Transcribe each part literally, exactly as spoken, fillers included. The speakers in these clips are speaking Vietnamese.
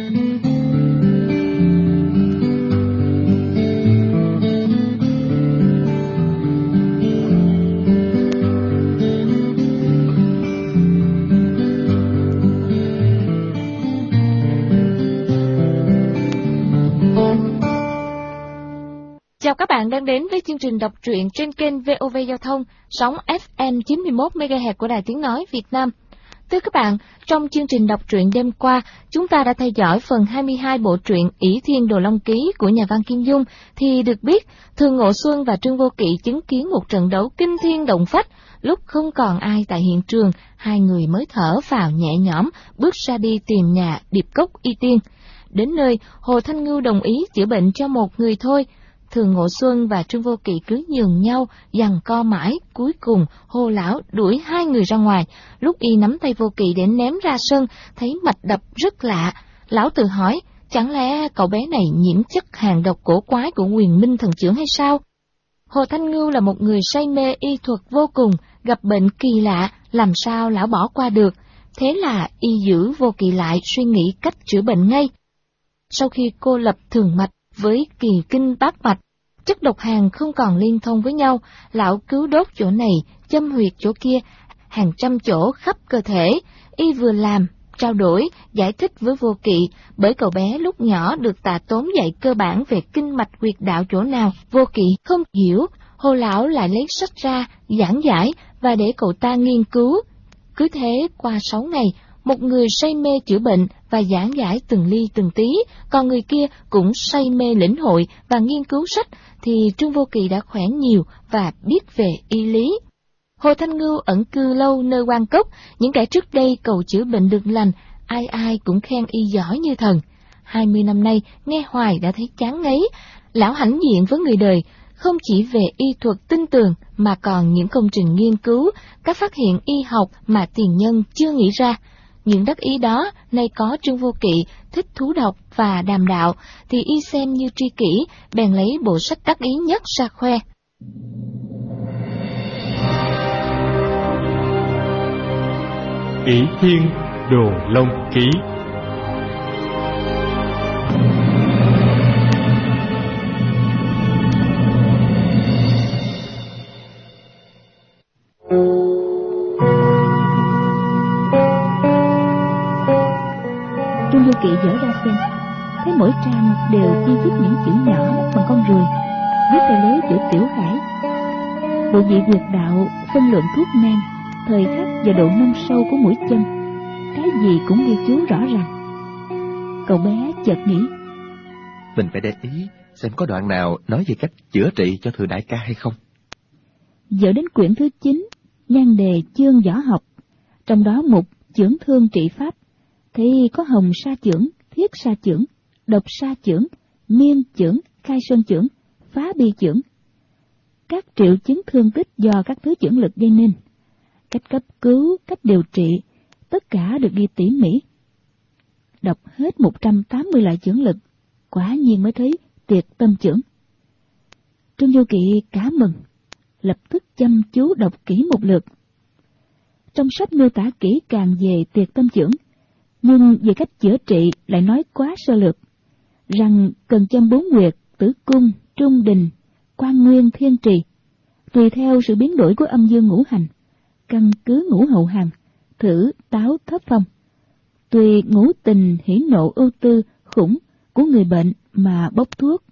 Chào các bạn đang đến với chương trình đọc truyện trên kênh vê o vê Giao thông, sóng ép em chín mươi mốt mê ga héc của Đài Tiếng Nói Việt Nam. Thưa các bạn, trong chương trình đọc truyện đêm qua, chúng ta đã theo dõi phần hai mươi hai bộ truyện Ỷ Thiên Đồ Long Ký của nhà văn Kim Dung, thì được biết Thường Ngộ Xuân và Trương Vô Kỵ chứng kiến một trận đấu kinh thiên động phách. Lúc không còn ai tại hiện trường, hai người mới thở phào nhẹ nhõm, bước ra đi tìm nhà Điệp Cốc Y Tiên. Đến nơi, Hồ Thanh Ngưu đồng ý chữa bệnh cho một người thôi. Thường Ngộ Xuân và Trương Vô Kỵ cứ nhường nhau, giằng co mãi, cuối cùng Hồ lão đuổi hai người ra ngoài. Lúc y nắm tay Vô Kỵ để ném ra sân, thấy mạch đập rất lạ. Lão tự hỏi, chẳng lẽ cậu bé này nhiễm chất hàng độc cổ quái của Huyền Minh thần trưởng hay sao? Hồ Thanh Ngưu là một người say mê y thuật vô cùng, gặp bệnh kỳ lạ, làm sao lão bỏ qua được. Thế là y giữ Vô Kỵ lại suy nghĩ cách chữa bệnh ngay. Sau khi cô lập thường mạch với kỳ kinh bát mạch, chất độc hàn không còn liên thông với nhau, lão cứu đốt chỗ này, châm huyệt chỗ kia, hàng trăm chỗ khắp cơ thể. Y vừa làm, trao đổi, giải thích với Vô Kỵ, bởi cậu bé lúc nhỏ được Tạ Tốn dạy cơ bản về kinh mạch huyệt đạo chỗ nào, Vô Kỵ không hiểu, Hồ lão lại lấy sách ra, giảng giải và để cậu ta nghiên cứu. Cứ thế qua sáu ngày, một người say mê chữa bệnh và giảng giải từng ly từng tí, còn người kia cũng say mê lĩnh hội và nghiên cứu sách, thì Trương Vô Kỵ đã khỏe nhiều và biết về y lý. Hồ Thanh Ngưu ẩn cư lâu nơi Quan Cốc, những kẻ trước đây cầu chữa bệnh được lành, ai ai cũng khen y giỏi như thần. Hai mươi năm nay, nghe hoài đã thấy chán ngấy, lão hãnh diện với người đời, không chỉ về y thuật tinh tường mà còn những công trình nghiên cứu, các phát hiện y học mà tiền nhân chưa nghĩ ra. Những đắc ý đó, nay có Trương Vô Kỵ thích thú đọc và đàm đạo, thì y xem như tri kỷ, bèn lấy bộ sách đắc ý nhất ra khoe. Ỷ Thiên Đồ Long Ký. Trương Vô Kỵ dở ra xem, thấy mỗi trang đều chi chít những chữ nhỏ bằng con ruồi, viết theo lối chữ tiểu hải. Bộ vị huyệt đạo, phân lượng thuốc men, thời khắc và độ nông sâu của mũi chân, cái gì cũng ghi chú rõ ràng. Cậu bé chợt nghĩ, mình phải để ý xem có đoạn nào nói về cách chữa trị cho Thừa đại ca hay không. Dở đến quyển thứ chín, nhan đề chương võ học, trong đó mục chưởng thương trị pháp, thì có hồng sa chưởng, thiết sa chưởng, độc sa chưởng, miên chưởng, khai sơn chưởng, phá bi chưởng. Các triệu chứng thương tích do các thứ chưởng lực gây nên, cách cấp cứu, cách điều trị, tất cả được ghi tỉ mỉ. Đọc hết một trăm tám mươi loại chưởng lực, quả nhiên mới thấy Tiệt Tâm chưởng. Trương Vô Kỵ cả mừng, lập tức chăm chú đọc kỹ một lượt. Trong sách miêu tả kỹ càng về Tiệt Tâm chưởng, nhưng về cách chữa trị lại nói quá sơ lược, rằng cần châm bốn huyệt tử cung, trung đình, quan nguyên, thiên trì, tùy theo sự biến đổi của âm dương ngũ hành, căn cứ ngũ hậu hằng, thử táo thấp phong, tùy ngũ tình hỉ nộ ưu tư khủng của người bệnh mà bốc thuốc.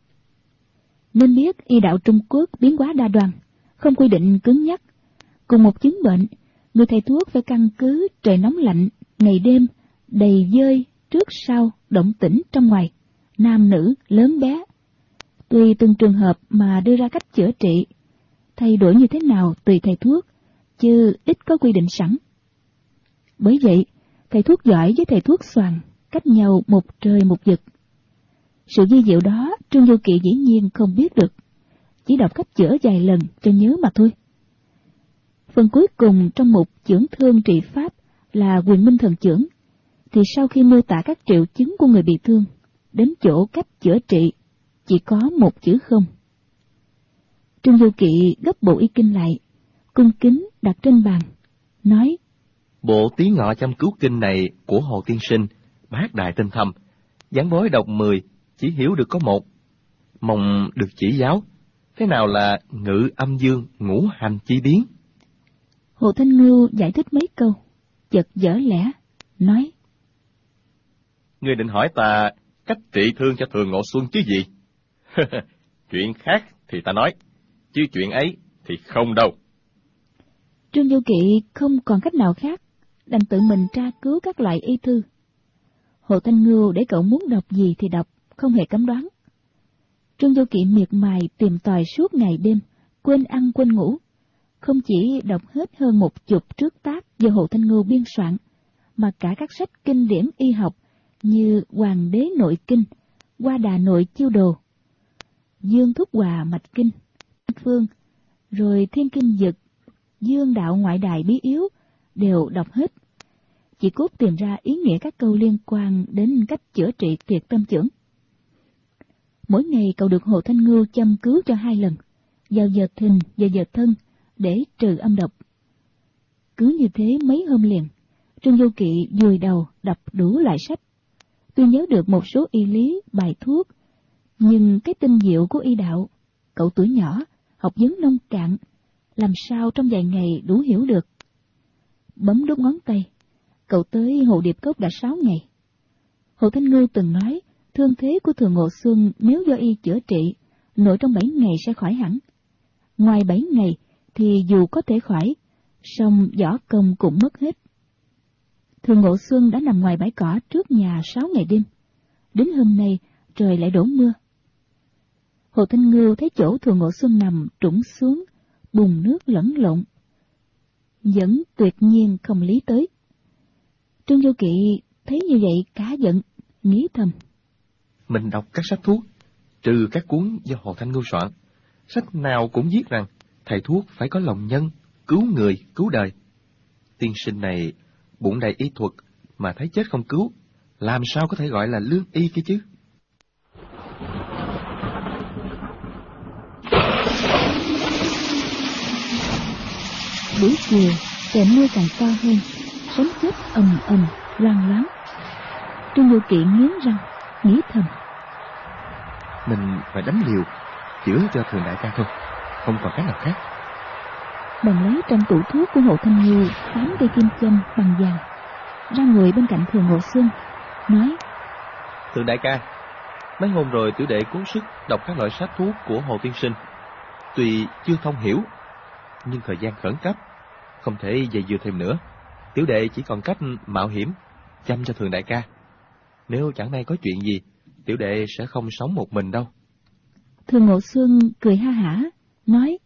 Nên biết y đạo Trung Quốc biến hóa đa đoan, không quy định cứng nhắc. Cùng một chứng bệnh, người thầy thuốc phải căn cứ trời nóng lạnh, ngày đêm, đầy dơi, trước sau, động tĩnh trong ngoài, nam nữ, lớn bé. Tùy từng trường hợp mà đưa ra cách chữa trị, thay đổi như thế nào tùy thầy thuốc, chứ ít có quy định sẵn. Bởi vậy, thầy thuốc giỏi với thầy thuốc xoàn cách nhau một trời một vực. Sự vi diệu đó Trương Vô Kỵ dĩ nhiên không biết được, chỉ đọc cách chữa vài lần cho nhớ mà thôi. Phần cuối cùng trong mục chưởng thương trị pháp là Huyền Minh thần chưởng, thì sau khi miêu tả các triệu chứng của người bị thương, đến chỗ cách chữa trị chỉ có một chữ không. Trương Vô Kỵ gấp bộ y kinh lại, cung kính đặt trên bàn, nói: Bộ Tí Ngọ Chăm Cứu Kinh này của Hồ tiên sinh, bác đại tinh thâm, Giảng bối đọc mười, chỉ hiểu được có một. Mong được chỉ giáo, thế nào là ngự âm dương, ngũ hành chi biến? Hồ Thanh Ngưu giải thích mấy câu, chợt dở lẽ, nói: Ngươi định hỏi ta cách trị thương cho Thường Ngộ Xuân chứ gì? Chuyện khác thì ta nói, chứ chuyện ấy thì không đâu. Trương Du Kỵ không còn cách nào khác, đành tự mình tra cứu các loại y thư. Hồ Thanh Ngưu để cậu muốn đọc gì thì đọc, không hề cấm đoán. Trương Du Kỵ miệt mài tìm tòi suốt ngày đêm, quên ăn quên ngủ, không chỉ đọc hết hơn một chục trước tác do Hồ Thanh Ngưu biên soạn, mà cả các sách kinh điển y học như Hoàng đế nội kinh, Hoa đà nội chiêu đồ, Dương thúc hòa mạch kinh, phương, rồi thiên kinh dực, Dương đạo ngoại đài bí yếu đều đọc hết, chỉ cốt tìm ra ý nghĩa các câu liên quan đến cách chữa trị tuyệt tâm chưởng. Mỗi ngày cậu được Hồ Thanh Ngưu châm cứu cho hai lần, vào giờ thìn và giờ thân, để trừ âm độc. Cứ như thế mấy hôm liền, Trương Du Kỵ vùi đầu đọc đủ loại sách. Tuy nhớ được một số y lý, bài thuốc, nhưng cái tinh diệu của y đạo, cậu tuổi nhỏ, học vấn nông cạn, làm sao trong vài ngày đủ hiểu được. Bấm đốt ngón tay, cậu tới Hồ Điệp Cốc đã sáu ngày. Hồ Thanh Ngưu từng nói, thương thế của Thường Ngộ Xuân nếu do y chữa trị, nội trong bảy ngày sẽ khỏi hẳn. Ngoài bảy ngày thì dù có thể khỏi, song võ công cũng mất hết. Thường Ngộ Xuân đã nằm ngoài bãi cỏ trước nhà sáu ngày đêm. Đến hôm nay trời lại đổ mưa. Hồ Thanh Ngưu thấy chỗ Thường Ngộ Xuân nằm trũng xuống, bùn nước lẫn lộn, vẫn tuyệt nhiên không lý tới. Trương Du Kỵ thấy như vậy cả giận, nghĩ thầm: Mình đọc các sách thuốc, trừ các cuốn do Hồ Thanh Ngưu soạn, sách nào cũng viết rằng thầy thuốc phải có lòng nhân, cứu người, cứu đời. Tiên sinh này bụng đầy y thuật mà thấy chết không cứu, làm sao có thể gọi là lương y kia chứ? Buổi chiều, trời mưa càng to hơn, sấm chớp ầm ầm, loang loáng. Trương Du Kỵ nghiến răng, nghĩ thầm: Mình phải đánh liều, chữa cho Thường đại ca thôi, không còn cách nào khác. Bèn lấy trong tủ thuốc của Hồ Thanh Ngưu tám cây kim châm bằng vàng, ra ngồi bên cạnh Thường Ngộ Xuân, nói: Thường đại ca, mấy hôm rồi tiểu đệ cố sức đọc các loại sách thuốc của Hồ tiên sinh, tuy chưa thông hiểu, nhưng thời gian khẩn cấp, không thể dày dưa thêm nữa. Tiểu đệ chỉ còn cách mạo hiểm chăm cho Thường đại ca. Nếu chẳng may có chuyện gì, tiểu đệ sẽ không sống một mình đâu. Thường Ngộ Xuân cười ha hả, nói: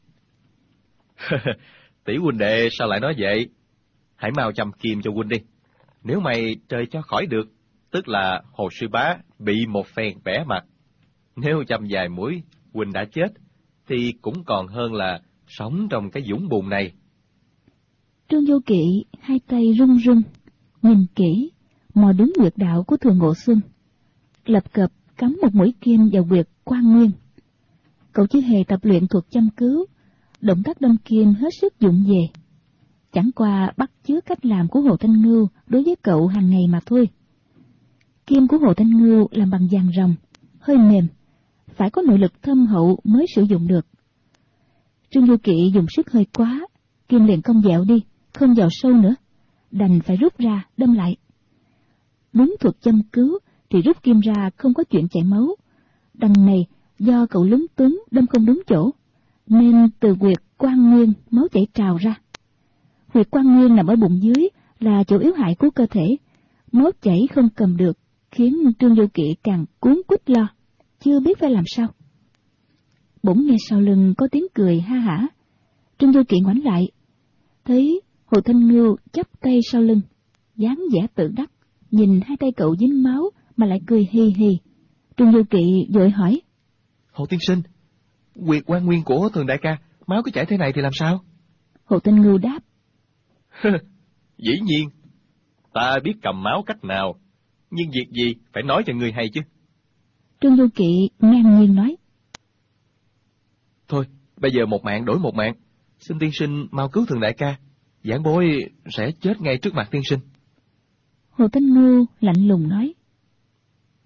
Tỷ huynh đệ sao lại nói vậy? Hãy mau chăm kim cho huynh đi. Nếu mày trời cho khỏi được, tức là Hồ sư bá bị một phen bẻ mặt. Nếu chăm vài mũi, huynh đã chết, thì cũng còn hơn là sống trong cái vũng bùn này. Trương Du Kỵ hai tay run run, nhìn kỹ, mò đúng huyệt đạo của Thường Ngộ Xuân, lập cập cắm một mũi kim vào huyệt Quan Nguyên. Cậu chưa hề tập luyện thuật châm cứu, động tác đâm kim hết sức dụng về, chẳng qua bắt chước cách làm của Hồ Thanh Ngưu đối với cậu hàng ngày mà thôi. Kim của Hồ Thanh Ngưu làm bằng vàng ròng, hơi mềm, phải có nội lực thâm hậu mới sử dụng được. Trương Du Kỵ dùng sức hơi quá, kim liền cong dẹo đi, không vào sâu nữa, đành phải rút ra đâm lại. Đúng thuật châm cứu thì rút kim ra không có chuyện chảy máu, đằng này do cậu lúng túng đâm không đúng chỗ, nên từ huyệt Quan Nguyên máu chảy trào ra. Huyệt Quan Nguyên nằm ở bụng dưới, là chỗ yếu hại của cơ thể, máu chảy không cầm được, khiến Trương Du Kỵ càng cuống quýt lo, chưa biết phải làm sao. Bỗng nghe sau lưng có tiếng cười ha hả. Trương Du Kỵ ngoảnh lại, thấy Hồ Thanh Ngưu chắp tay sau lưng, dáng vẻ tự đắc, nhìn hai tay cậu dính máu mà lại cười hi hi. Trương Du Kỵ vội hỏi: Hồ tiên sinh, huyệt Quan Nguyên của Thường đại ca, máu cứ chảy thế này thì làm sao? Hồ Thanh Ngưu đáp: Dĩ nhiên, ta biết cầm máu cách nào, nhưng việc gì phải nói cho người hay chứ. Trương Du Kỵ ngang nhiên nói: Thôi, bây giờ một mạng đổi một mạng, xin tiên sinh mau cứu Thường đại ca, giảng bối sẽ chết ngay trước mặt tiên sinh. Hồ Thanh Ngưu lạnh lùng nói: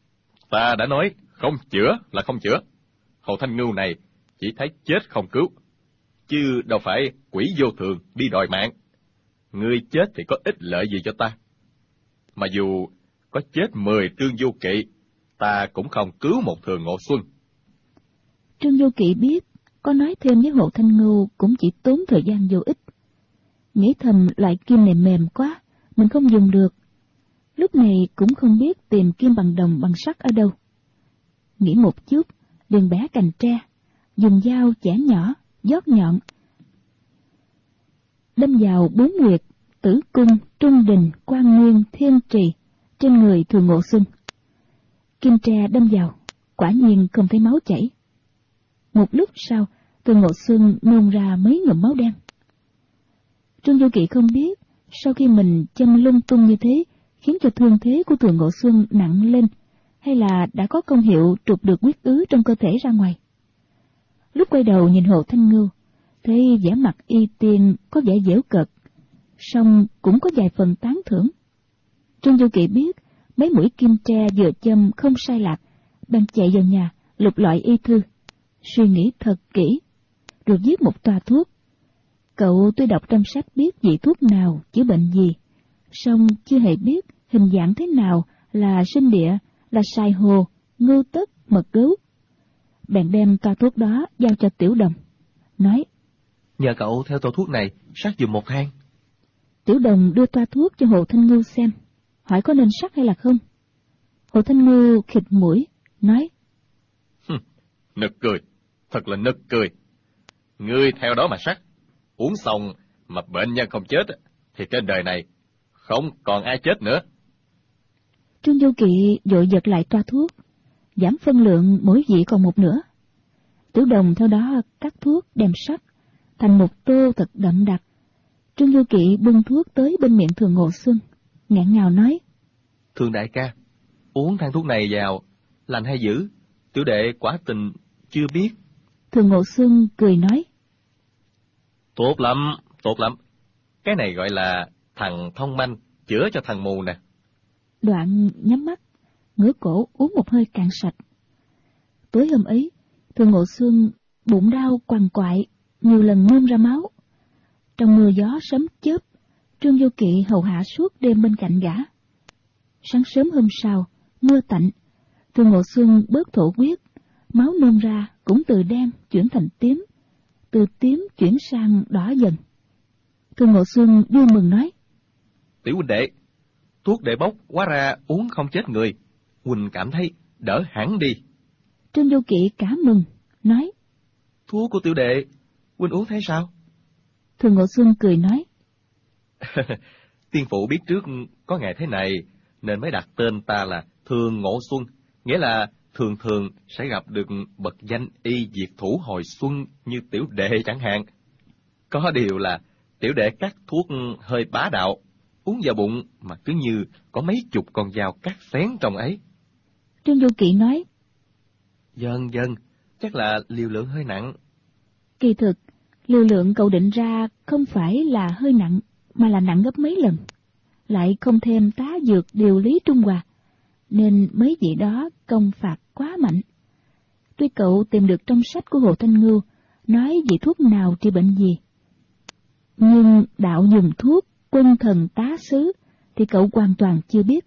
Ta đã nói, không chữa là không chữa. Hồ Thanh Ngưu này chỉ thấy chết không cứu, chứ đâu phải quỷ vô thường đi đòi mạng. Ngươi chết thì có ích lợi gì cho ta? Mà dù có chết mười Trương Du Kỵ, ta cũng không cứu một Thường Ngộ Xuân. Trương Du Kỵ biết, có nói thêm với Hồ Thanh Ngưu cũng chỉ tốn thời gian vô ích. Nghĩ thầm loại kim này mềm quá, mình không dùng được. Lúc này cũng không biết tìm kim bằng đồng bằng sắt ở đâu. Nghĩ một chút, liền bẻ cành tre, dùng dao chẻ nhỏ, dót nhọn, đâm vào bốn huyệt Tử Cung, Trung Đình, Quan Nguyên, Thiên Trì trên người Thường Ngộ Xuân. Kim tre đâm vào, quả nhiên không thấy máu chảy. Một lúc sau, Thường Ngộ Xuân nôn ra mấy ngụm máu đen. Trương Du Kỵ không biết, sau khi mình châm lung tung như thế, khiến cho thương thế của Thường Ngộ Xuân nặng lên, hay là đã có công hiệu trục được huyết ứ trong cơ thể ra ngoài. Lúc quay đầu nhìn Hồ Thanh Ngưu, thấy vẻ mặt y tiên có vẻ giễu cợt, song cũng có vài phần tán thưởng. Trương Du Kỵ biết mấy mũi kim tre vừa châm không sai lạc, bèn chạy vào nhà lục lọi y thư, suy nghĩ thật kỹ, rồi viết một toa thuốc. Cậu tuy đọc trong sách biết vị thuốc nào chữa bệnh gì, song chưa hề biết hình dạng thế nào là sinh địa, là sài hồ, ngưu tất, mật gấu. Bèn đem toa thuốc đó giao cho Tiểu Đồng, nói: Nhờ cậu theo toa thuốc này sắc dùm một thang. Tiểu Đồng đưa toa thuốc cho Hồ Thanh Ngưu xem, hỏi có nên sắc hay là không. Hồ Thanh Ngưu khịt mũi, nói: Nực cười, thật là nực cười. Ngươi theo đó mà sắc, uống xong mà bệnh nhân không chết, thì trên đời này không còn ai chết nữa. Trương Du Kỵ vội giật lại toa thuốc, giảm phân lượng mỗi vị còn một nửa. Tiểu Đồng theo đó cắt thuốc đem sắc thành một tô thật đậm đặc. Trương Du Kỵ bưng thuốc tới bên miệng Thường Ngộ Xuân, nghẹn ngào nói: Thường đại ca, uống thang thuốc này vào, lành hay dữ, tiểu đệ quả tình chưa biết. Thường Ngộ Xuân cười nói: Tốt lắm, tốt lắm. Cái này gọi là thằng thông manh, chữa cho thằng mù nè. Đoạn nhắm mắt, ngửa cổ uống một hơi cạn sạch. Tối hôm ấy, Thường Ngộ Xuân bụng đau quằn quại, nhiều lần nôn ra máu. Trong mưa gió sấm chớp, Trương Du Kỵ hầu hạ suốt đêm bên cạnh gã. Sáng sớm hôm sau, mưa tạnh, Thường Ngộ Xuân bớt thổ huyết, máu nôn ra cũng từ đen chuyển thành tím, từ tím chuyển sang đỏ dần. Thường Ngộ Xuân vui mừng nói: Tiểu huynh đệ, thuốc đệ bốc hóa ra uống không chết người, huynh cảm thấy đỡ hẳn đi. Trương Du Kỵ cả mừng, nói: Thuốc của tiểu đệ, huynh uống thấy sao? Thường Ngộ Xuân cười nói: Tiên phụ biết trước có ngày thế này, nên mới đặt tên ta là Thường Ngộ Xuân, nghĩa là thường thường sẽ gặp được bậc danh y diệt thủ hồi xuân như tiểu đệ chẳng hạn. Có điều là tiểu đệ cắt thuốc hơi bá đạo, uống vào bụng mà cứ như có mấy chục con dao cắt xén trong ấy. Trương Du Kỵ nói: Dần dần, chắc là liều lượng hơi nặng. Kỳ thực, liều lượng cậu định ra không phải là hơi nặng, mà là nặng gấp mấy lần. Lại không thêm tá dược điều lý trung hòa, nên mấy vị đó công phạt quá mạnh. Tuy cậu tìm được trong sách của Hồ Thanh Ngưu nói vị thuốc nào trị bệnh gì, nhưng đạo dùng thuốc quân thần tá sứ thì cậu hoàn toàn chưa biết.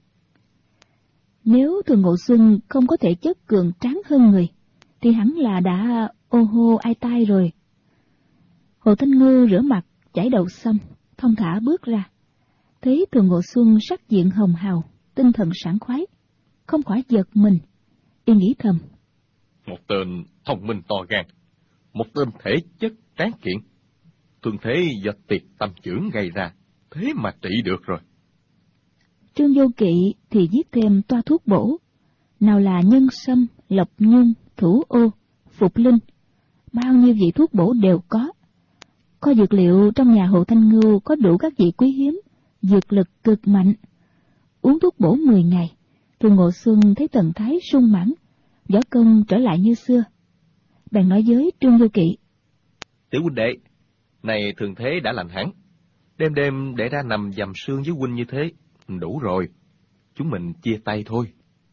Nếu Thường Ngộ Xuân không có thể chất cường tráng hơn người, thì hẳn là đã ô hô ai tai rồi. Hồ Thanh Ngưu rửa mặt, chải đầu xong, thong thả bước ra. Thấy Thường Ngộ Xuân sắc diện hồng hào, tinh thần sảng khoái, không khỏi giật mình. Y nghĩ thầm: Một tên thông minh to gan, một tên thể chất tráng kiện, thường thế do tiệt tâm chưởng gây ra, thế mà trị được rồi. Trương Du Kỵ thì viết thêm toa thuốc bổ, nào là nhân sâm, lộc nhung, thủ ô, phục linh, bao nhiêu vị thuốc bổ đều có. Kho dược liệu trong nhà Hồ Thanh Ngưu có đủ các vị quý hiếm, dược lực cực mạnh. Uống thuốc bổ mười ngày, Thường Ngộ Xuân thấy thần thái sung mãn, võ công trở lại như xưa. Bèn nói với Trương Du Kỵ: Tiểu huynh đệ, này thường thế đã lành hẳn, đêm đêm để ra nằm dầm sương với huynh như thế, đủ rồi, chúng mình chia tay thôi.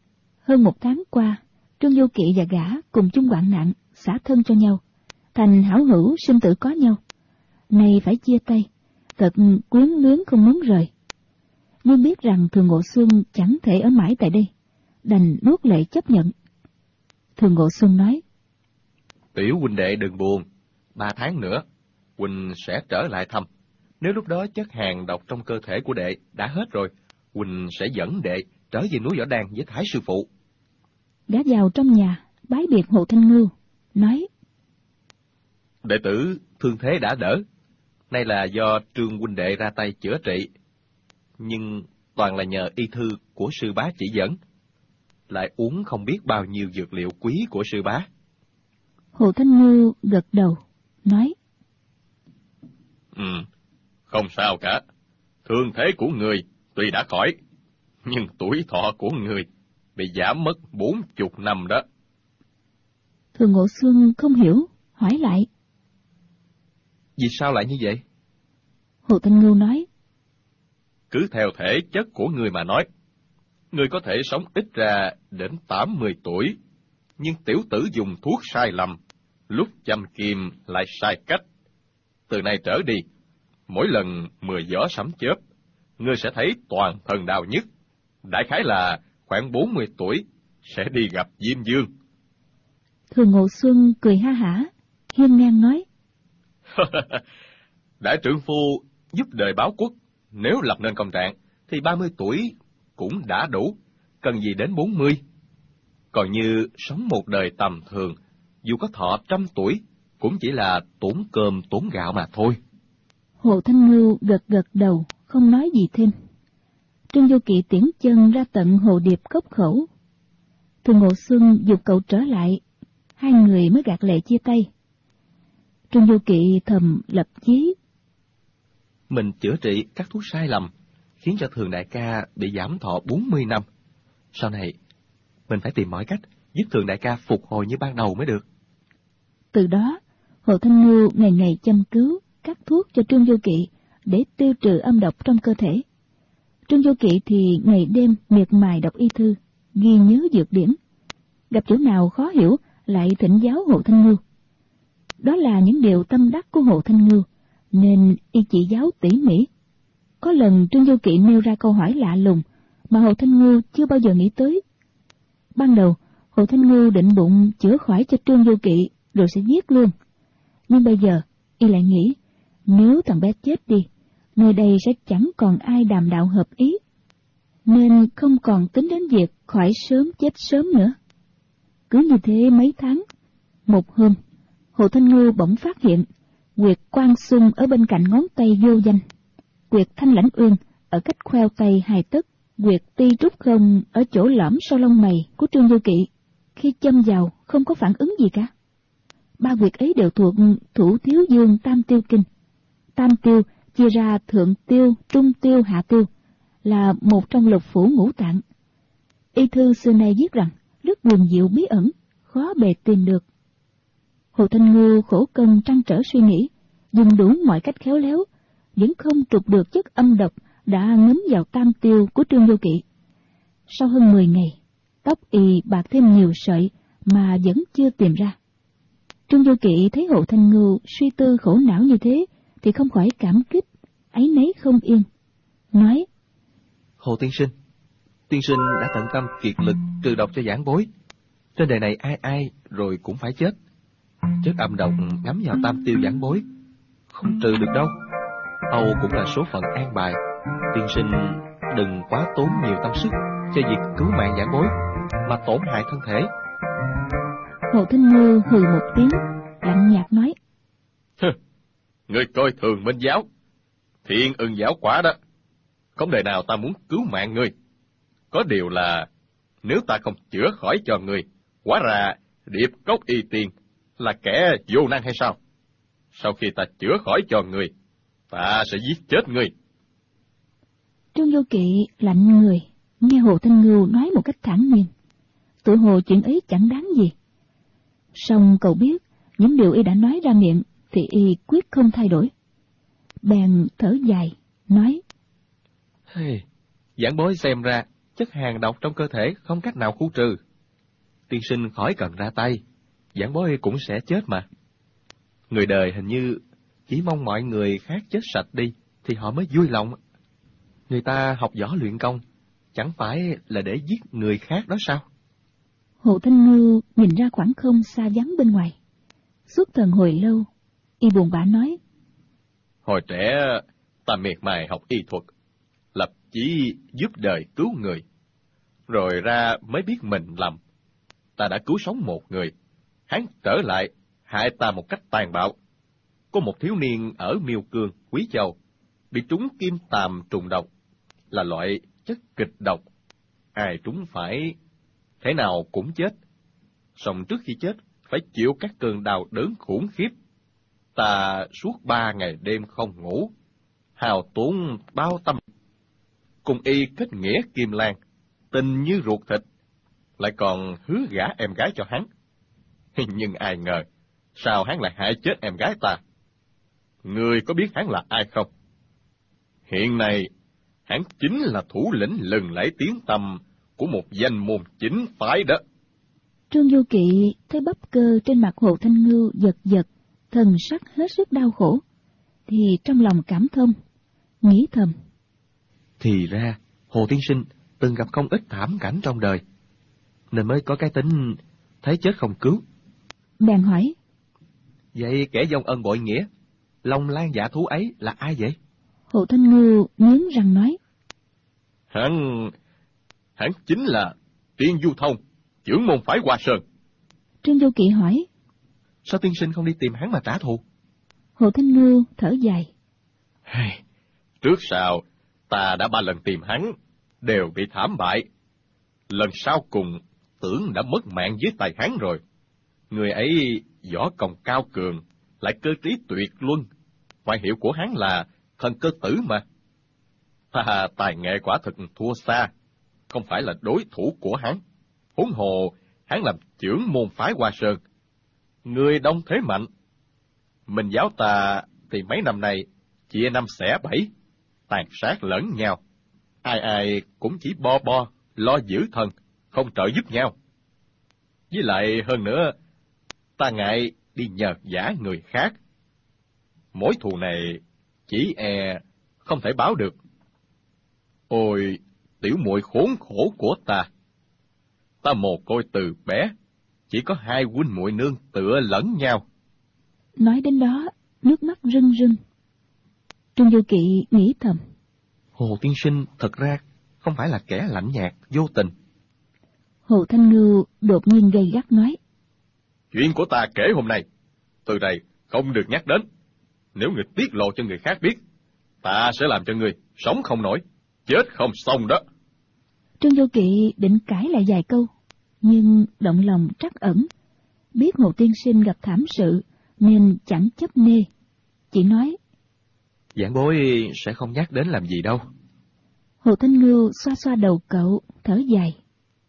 Hơn một tháng qua, Trương Vô Kỵ và gã cùng chung hoạn nạn, xả thân cho nhau, thành hảo hữu sinh tử có nhau. Nay phải chia tay, thật quyến luyến không muốn rời. Nhưng biết rằng Thường Ngộ Xuân chẳng thể ở mãi tại đây, đành nuốt lệ chấp nhận. Thường Ngộ Xuân nói: Tiểu huynh đệ đừng buồn, ba tháng nữa, huynh sẽ trở lại thăm. Nếu lúc đó chất hàng độc trong cơ thể của đệ đã hết rồi, huynh sẽ dẫn đệ trở về núi Võ Đàn với Thái sư phụ. Gã vào trong nhà, bái biệt Hồ Thanh Ngưu, nói: Đệ tử thương thế đã đỡ, nay là do Trương huynh đệ ra tay chữa trị, nhưng toàn là nhờ y thư của sư bá chỉ dẫn, lại uống không biết bao nhiêu dược liệu quý của sư bá. Hồ Thanh Ngưu gật đầu, nói: Ừ, không sao cả. Thương thế của người tuy đã khỏi, nhưng tuổi thọ của người bị giảm mất bốn chục năm đó. Thường Ngộ Xuân không hiểu, hỏi lại: Vì sao lại như vậy? Hồ Thanh Ngưu nói: Cứ theo thể chất của người mà nói, người có thể sống ít ra đến tám mươi tuổi, nhưng tiểu tử dùng thuốc sai lầm, lúc châm kim lại sai cách. Từ nay trở đi, mỗi lần mưa gió sấm chớp, ngươi sẽ thấy toàn thân đau nhức. Đại khái là khoảng bốn mươi tuổi sẽ đi gặp Diêm Dương. Thường Ngộ Xuân cười ha hả, hiên ngang nói: Đại trượng phu giúp đời báo quốc, nếu lập nên công trạng, thì ba mươi tuổi cũng đã đủ, cần gì đến bốn mươi. Còn như sống một đời tầm thường, dù có thọ trăm tuổi, cũng chỉ là tốn cơm tốn gạo mà thôi. Hồ Thanh Ngưu gật gật đầu, không nói gì thêm. Trương Vô Kỵ tiễn chân ra tận hồ điệp cốc khẩu. Thường Ngộ Xuân dục cậu trở lại, hai người mới gạt lệ chia tay. Trương Vô Kỵ thầm lập chí: Mình chữa trị các thuốc sai lầm, khiến cho Thường đại ca bị giảm thọ bốn mươi năm. Sau này, mình phải tìm mọi cách giúp Thường đại ca phục hồi như ban đầu mới được. Từ đó, Hồ Thanh Ngưu ngày ngày chăm cứu, cắt thuốc cho Trương Vô Kỵ để tiêu trừ âm độc trong cơ thể. Trương Vô Kỵ thì ngày đêm miệt mài đọc y thư, ghi nhớ dược điển. Gặp chỗ nào khó hiểu lại thỉnh giáo Hồ Thanh Ngưu. Đó là những điều tâm đắc của Hồ Thanh Ngưu, nên y chỉ giáo tỉ mỉ. Có lần Trương Vô Kỵ nêu ra câu hỏi lạ lùng mà Hồ Thanh Ngưu chưa bao giờ nghĩ tới. Ban đầu, Hồ Thanh Ngưu định bụng chữa khỏi cho Trương Vô Kỵ rồi sẽ giết luôn. Nhưng bây giờ, y lại nghĩ, nếu thằng bé chết đi, nơi đây sẽ chẳng còn ai đàm đạo hợp ý, nên không còn tính đến việc khỏi sớm chết sớm nữa. Cứ như thế mấy tháng, một hôm, Hồ Thanh Ngưu bỗng phát hiện quyệt Quan Xung ở bên cạnh ngón tay vô danh, quyệt Thanh Lãnh Uyên ở cách khoeo tay hai tấc, quyệt Ti Trúc Không ở chỗ lõm sau lông mày của Trương Vô Kỵ. Khi châm vào không có phản ứng gì cả. Ba quyệt ấy đều thuộc Thủ Thiếu Dương Tam Tiêu Kinh. Tam Tiêu chia ra Thượng Tiêu, Trung Tiêu, Hạ Tiêu, là một trong lục phủ ngũ tạng. Y thư xưa nay viết rằng rất huyền diệu bí ẩn, khó bề tìm được. Hồ Thanh Ngưu khổ công trăn trở suy nghĩ, dùng đủ mọi cách khéo léo, vẫn không trục được chất âm độc đã ngấm vào tam tiêu của Trương Vô Kỵ. Sau hơn mười ngày, tóc y bạc thêm nhiều sợi mà vẫn chưa tìm ra. Trương Vô Kỵ thấy Hồ Thanh Ngưu suy tư khổ não như thế thì không khỏi cảm kích, áy náy không yên, nói: Hồ tiên sinh, tiên sinh đã tận tâm kiệt lực trừ độc cho giảng bối. Trên đời này ai ai rồi cũng phải chết. Chất âm độc ngấm vào tam tiêu giảng bối, không trừ được đâu. Âu cũng là số phận an bài. Tiên sinh đừng quá tốn nhiều tâm sức cho việc cứu mạng giảng bối, mà tổn hại thân thể. Hồ Thanh Ngưu hừ một tiếng, lạnh nhạt nói: Ngươi coi thường Minh giáo, thiện ưng giáo quả đó. Không đời nào ta muốn cứu mạng ngươi. Có điều là, nếu ta không chữa khỏi cho ngươi, hóa ra Điệp Cốc Y Tiên là kẻ vô năng hay sao? Sau khi ta chữa khỏi cho ngươi, ta sẽ giết chết ngươi. Trương Vô Kỵ lạnh người, nghe Hồ Thanh Ngưu nói một cách thản nhiên. Tự hồ chuyện ấy chẳng đáng gì. Song cậu biết, những điều y đã nói ra miệng thì y quyết không thay đổi. Bèn thở dài, nói: Hey, giảng bối xem ra chất hàng độc trong cơ thể không cách nào khu trừ. Tiên sinh khỏi cần ra tay, giảng bối cũng sẽ chết mà. Người đời hình như chỉ mong mọi người khác chết sạch đi thì họ mới vui lòng. Người ta học võ luyện công, chẳng phải là để giết người khác đó sao? Hồ Thanh Ngưu nhìn ra khoảng không xa vắng bên ngoài. Suốt thần hồi lâu, y buồn bã nói: Hồi trẻ, ta miệt mài học y thuật, lập chí giúp đời cứu người. Rồi ra mới biết mình lầm. Ta đã cứu sống một người, hắn trở lại, hại ta một cách tàn bạo. Có một thiếu niên ở Miêu Cương, Quý Châu, bị trúng kim tàm trùng độc, là loại chất kịch độc. Ai trúng phải, thế nào cũng chết. Song trước khi chết, phải chịu các cơn đau đớn khủng khiếp. Ta suốt ba ngày đêm không ngủ, hao tốn bao tâm. Cùng y kết nghĩa kim lan, tình như ruột thịt, lại còn hứa gả em gái cho hắn. Nhưng ai ngờ, sao hắn lại hại chết em gái ta? Ngươi có biết hắn là ai không? Hiện nay, hắn chính là thủ lĩnh lừng lẫy tiếng tăm của một danh môn chính phái đó. Trương Du Kỵ thấy bắp cơ trên mặt Hồ Thanh Ngưu giật giật, thần sắc hết sức đau khổ, thì trong lòng cảm thông, nghĩ thầm: Thì ra, Hồ tiên sinh từng gặp không ít thảm cảnh trong đời, nên mới có cái tính thấy chết không cứu. Bèn hỏi: Vậy kẻ vong ân bội nghĩa, lòng lan dạ thú ấy là ai vậy? Hồ Thanh Ngưu nghiến răng nói: Hắn, hắn chính là Tiên Du Thông, trưởng môn phái Hoa Sơn. Trương Du Kỵ hỏi: Sao tiên sinh không đi tìm hắn mà trả thù? Hồ Thanh Ngưu thở dài: Trước sau, ta đã ba lần tìm hắn, đều bị thảm bại. Lần sau cùng, tưởng đã mất mạng dưới tay hắn rồi. Người ấy võ công cao cường, lại cơ trí tuyệt luân. Ngoại hiệu của hắn là thần cơ tử mà. Ha, tài nghệ quả thực thua xa, không phải là đối thủ của hắn. Huống hồ, hắn làm trưởng môn phái Hoa Sơn. Người đông thế mạnh. Mình giáo ta thì mấy năm nay chia năm xẻ bảy, tàn sát lẫn nhau. Ai ai cũng chỉ bo bo, lo giữ thân, không trợ giúp nhau. Với lại hơn nữa, ta ngại đi nhờ vả người khác. Mối thù này chỉ e không thể báo được. Ôi, tiểu muội khốn khổ của ta. Ta mồ côi từ bé, chỉ có hai huynh muội nương tựa lẫn nhau. Nói đến đó, nước mắt rưng rưng. Trương Du Kỵ nghĩ thầm: Hồ tiên sinh thật ra không phải là kẻ lạnh nhạt, vô tình. Hồ Thanh Ngưu đột nhiên gay gắt nói: Chuyện của ta kể hôm nay, từ đây không được nhắc đến. Nếu người tiết lộ cho người khác biết, ta sẽ làm cho người sống không nổi, chết không xong đó. Trương Du Kỵ định cãi lại vài câu, nhưng động lòng trắc ẩn, biết Hồ tiên sinh gặp thảm sự nên chẳng chấp nê, chỉ nói: Giảng bối sẽ không nhắc đến làm gì đâu. Hồ Thanh Ngưu xoa xoa đầu cậu, thở dài: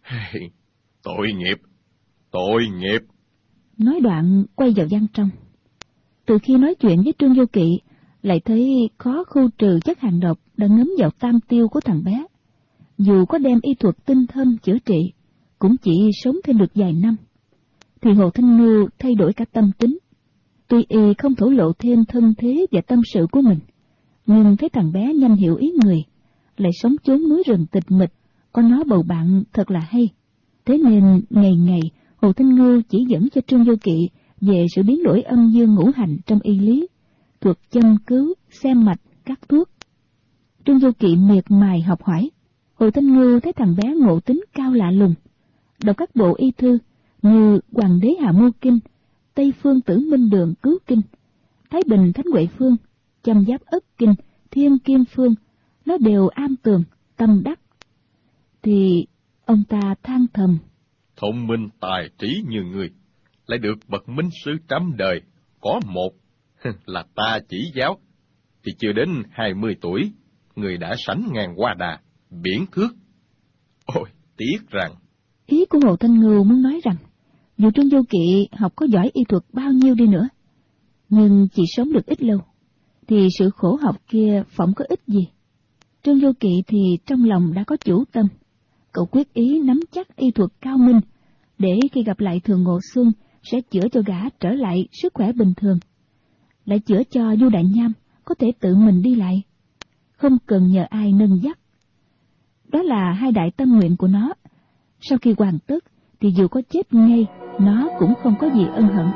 Tội nghiệp, tội nghiệp. Nói đoạn quay vào gian trong. Từ khi nói chuyện với Trương Du Kỵ, lại thấy khó khu trừ chất hàng độc đã ngấm vào tam tiêu của thằng bé. Dù có đem y thuật tinh thâm chữa trị, cũng chỉ sống thêm được vài năm. Thì Hồ Thanh Ngưu thay đổi cả tâm tính. Tuy y không thổ lộ thêm thân thế và tâm sự của mình, nhưng thấy thằng bé nhanh hiểu ý người, lại sống chốn núi rừng tịch mịch, có nó bầu bạn thật là hay. Thế nên ngày ngày Hồ Thanh Ngưu chỉ dẫn cho Trương Du Kỵ về sự biến đổi âm dương ngũ hành trong y lý, thuật châm cứu, xem mạch, cắt thuốc. Trương Du Kỵ miệt mài học hỏi. Hồ Thanh Ngưu thấy thằng bé ngộ tính cao lạ lùng, đọc các bộ y thư như Hoàng đế Hạ Mưu Kinh, Tây Phương Tử Minh Đường Cứu Kinh, Thái Bình Thánh Huệ Phương, Châm Giáp Ất Kinh, Thiên Kim Phương, nó đều am tường, tâm đắc. Thì ông ta than thầm: Thông minh tài trí như người, lại được bậc minh sư trăm đời, có một là ta chỉ giáo, thì chưa đến hai mươi tuổi, người đã sánh ngang hoa đà, biển thước. Ôi, tiếc rằng... Ý của Hồ Thanh Ngưu muốn nói rằng, dù Trương Du Kỵ học có giỏi y thuật bao nhiêu đi nữa, nhưng chỉ sống được ít lâu, thì sự khổ học kia phỏng có ích gì. Trương Du Kỵ thì trong lòng đã có chủ tâm, cậu quyết ý nắm chắc y thuật cao minh, để khi gặp lại Thường Ngộ Xuân sẽ chữa cho gã trở lại sức khỏe bình thường, lại chữa cho Du Đại Nham có thể tự mình đi lại, không cần nhờ ai nâng dắt. Đó là hai đại tâm nguyện của nó. Sau khi hoàn tất thì dù có chết ngay, nó cũng không có gì ân hận.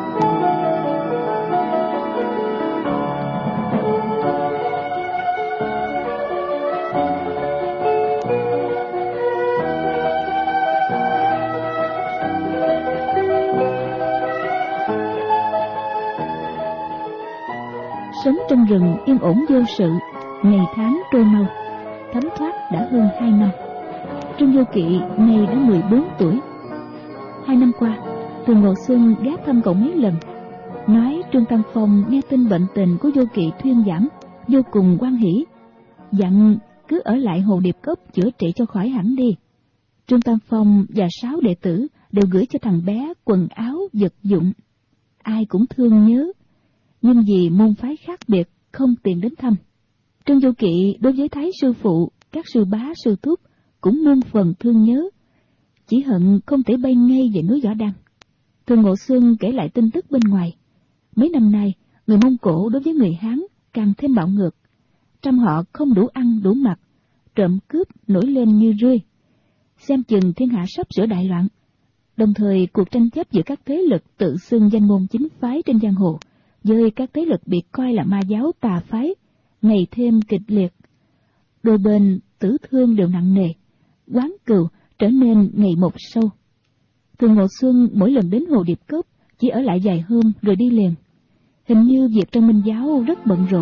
Sống trong rừng yên ổn vô sự, ngày tháng trôi mau, thấm thoát đã hơn hai năm. Trương Vô Kỵ nay đã mười bốn tuổi. Hai năm qua, Thường Ngộ Xuân ghé thăm cậu mấy lần, nói Trương Tam Phong nghe tin bệnh tình của Vô Kỵ thuyên giảm, vô cùng hoan hỉ, dặn cứ ở lại Hồ Điệp Cốc chữa trị cho khỏi hẳn đi. Trương Tam Phong và sáu đệ tử đều gửi cho thằng bé quần áo vật dụng, ai cũng thương nhớ, nhưng vì môn phái khác biệt không tiện đến thăm. Trương Vô Kỵ đối với Thái sư phụ, các sư bá sư thúc cũng muôn phần thương nhớ, chỉ hận không thể bay ngay về núi Võ Đăng. Thường Ngộ Xuân kể lại tin tức bên ngoài. Mấy năm nay, người Mông Cổ đối với người Hán càng thêm bạo ngược, trăm họ không đủ ăn đủ mặc, trộm cướp nổi lên như rươi, xem chừng thiên hạ sắp sửa đại loạn. Đồng thời, cuộc tranh chấp giữa các thế lực tự xưng danh môn chính phái trên giang hồ với các thế lực bị coi là ma giáo tà phái ngày thêm kịch liệt. Đôi bên tử thương đều nặng nề, oán cừu trở nên ngày một sâu. Thường Ngộ Xuân mỗi lần đến Hồ Điệp Cốc chỉ ở lại vài hôm rồi đi liền. Hình như việc trong Minh giáo rất bận rộn.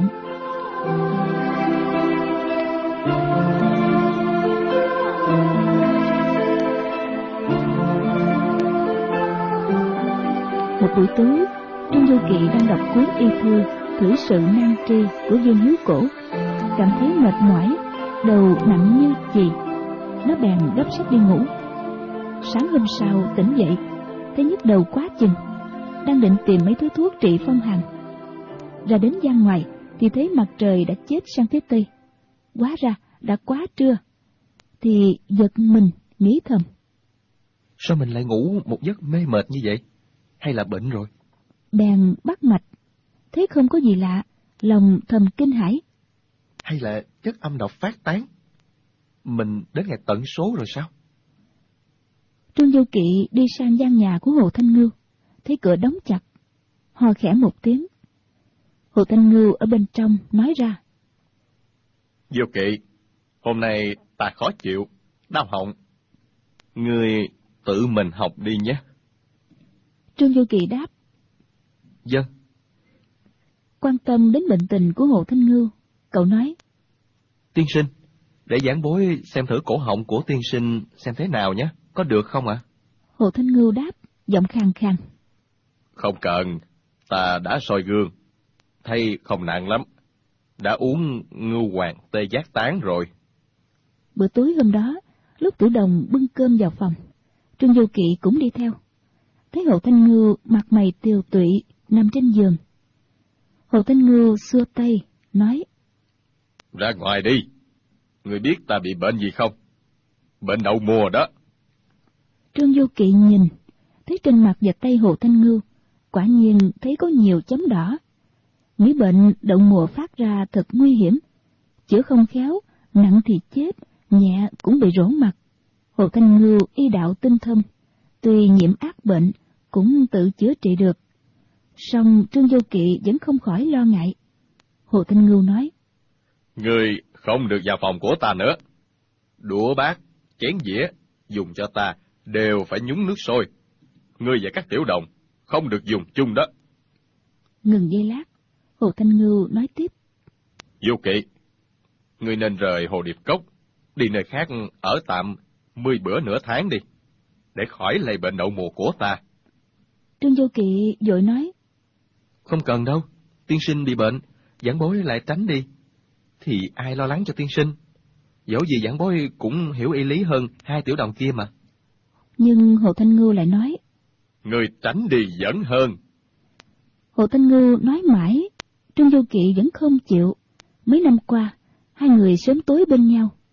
Một buổi tối, Trương Vô Kỵ đang đọc cuốn y thư Thử sự nan tri của Dương Hiếu Cổ, cảm thấy mệt mỏi, đầu nặng như chì. Nó bèn gấp sách đi ngủ. Sáng hôm sau tỉnh dậy, thấy nhức đầu quá chừng, đang định tìm mấy thứ thuốc trị phong hàn. Ra đến gian ngoài thì thấy mặt trời đã chết sang phía tây. Hóa ra đã quá trưa, thì giật mình nghĩ thầm: sao mình lại ngủ một giấc mê mệt như vậy? Hay là bệnh rồi? Bèn bắt mạch, thấy không có gì lạ, lòng thầm kinh hãi. Hay là chất âm độc phát tán? Mình đến ngày tận số rồi sao? Trương Vô Kỵ đi sang gian nhà của Hồ Thanh Ngưu, thấy cửa đóng chặt, ho khẽ một tiếng. Hồ Thanh Ngưu ở bên trong nói ra: Vô Kỵ, hôm nay ta khó chịu, đau họng. Ngươi tự mình học đi nhé. Trương Vô Kỵ đáp: Vâng. Quan tâm đến bệnh tình của Hồ Thanh Ngưu, cậu nói: Tiên sinh, để giảng bối xem thử cổ họng của tiên sinh xem thế nào nhé, có được không ạ? À? Hồ Thanh Ngưu đáp, giọng khàn khàn: Không cần, ta đã soi gương, thấy không nặng lắm, đã uống ngưu hoàng tê giác tán rồi. Bữa tối hôm đó, lúc Tử Đồng bưng cơm vào phòng, Trương Vô Kỵ cũng đi theo. Thấy Hồ Thanh Ngưu mặt mày tiều tụy nằm trên giường. Hồ Thanh Ngưu xua tay nói: Ra ngoài đi, người biết ta bị bệnh gì không? Bệnh đậu mùa đó. Trương Vô Kỵ nhìn, thấy trên mặt và tay Hồ Thanh Ngưu quả nhiên thấy có nhiều chấm đỏ. Nghĩ bệnh đậu mùa phát ra thật nguy hiểm, chữa không khéo, nặng thì chết, nhẹ cũng bị rỗ mặt. Hồ Thanh Ngưu y đạo tinh thâm, tuy nhiễm ác bệnh cũng tự chữa trị được. Song Trương Vô Kỵ vẫn không khỏi lo ngại. Hồ Thanh Ngưu nói: Ngươi không được vào phòng của ta nữa. Đũa bát, chén dĩa dùng cho ta đều phải nhúng nước sôi. Ngươi và các tiểu đồng không được dùng chung đó. Ngừng giây lát, Hồ Thanh Ngưu nói tiếp: Vô Kỵ, ngươi nên rời Hồ Điệp Cốc, đi nơi khác ở tạm mười bữa nửa tháng đi, để khỏi lây bệnh đậu mùa của ta. Trương Vô Kỵ vội nói: Không cần đâu, tiên sinh bị bệnh, giảng bối lại tránh đi, thì ai lo lắng cho tiên sinh? Dẫu gì giảng bối cũng hiểu y lý hơn hai tiểu đồng kia mà. Nhưng Hồ Thanh Ngưu lại nói: Ngươi tránh đi vẫn hơn. Hồ Thanh Ngưu nói mãi, Trương Vô Kỵ vẫn không chịu. Mấy năm qua, hai người sớm tối bên nhau.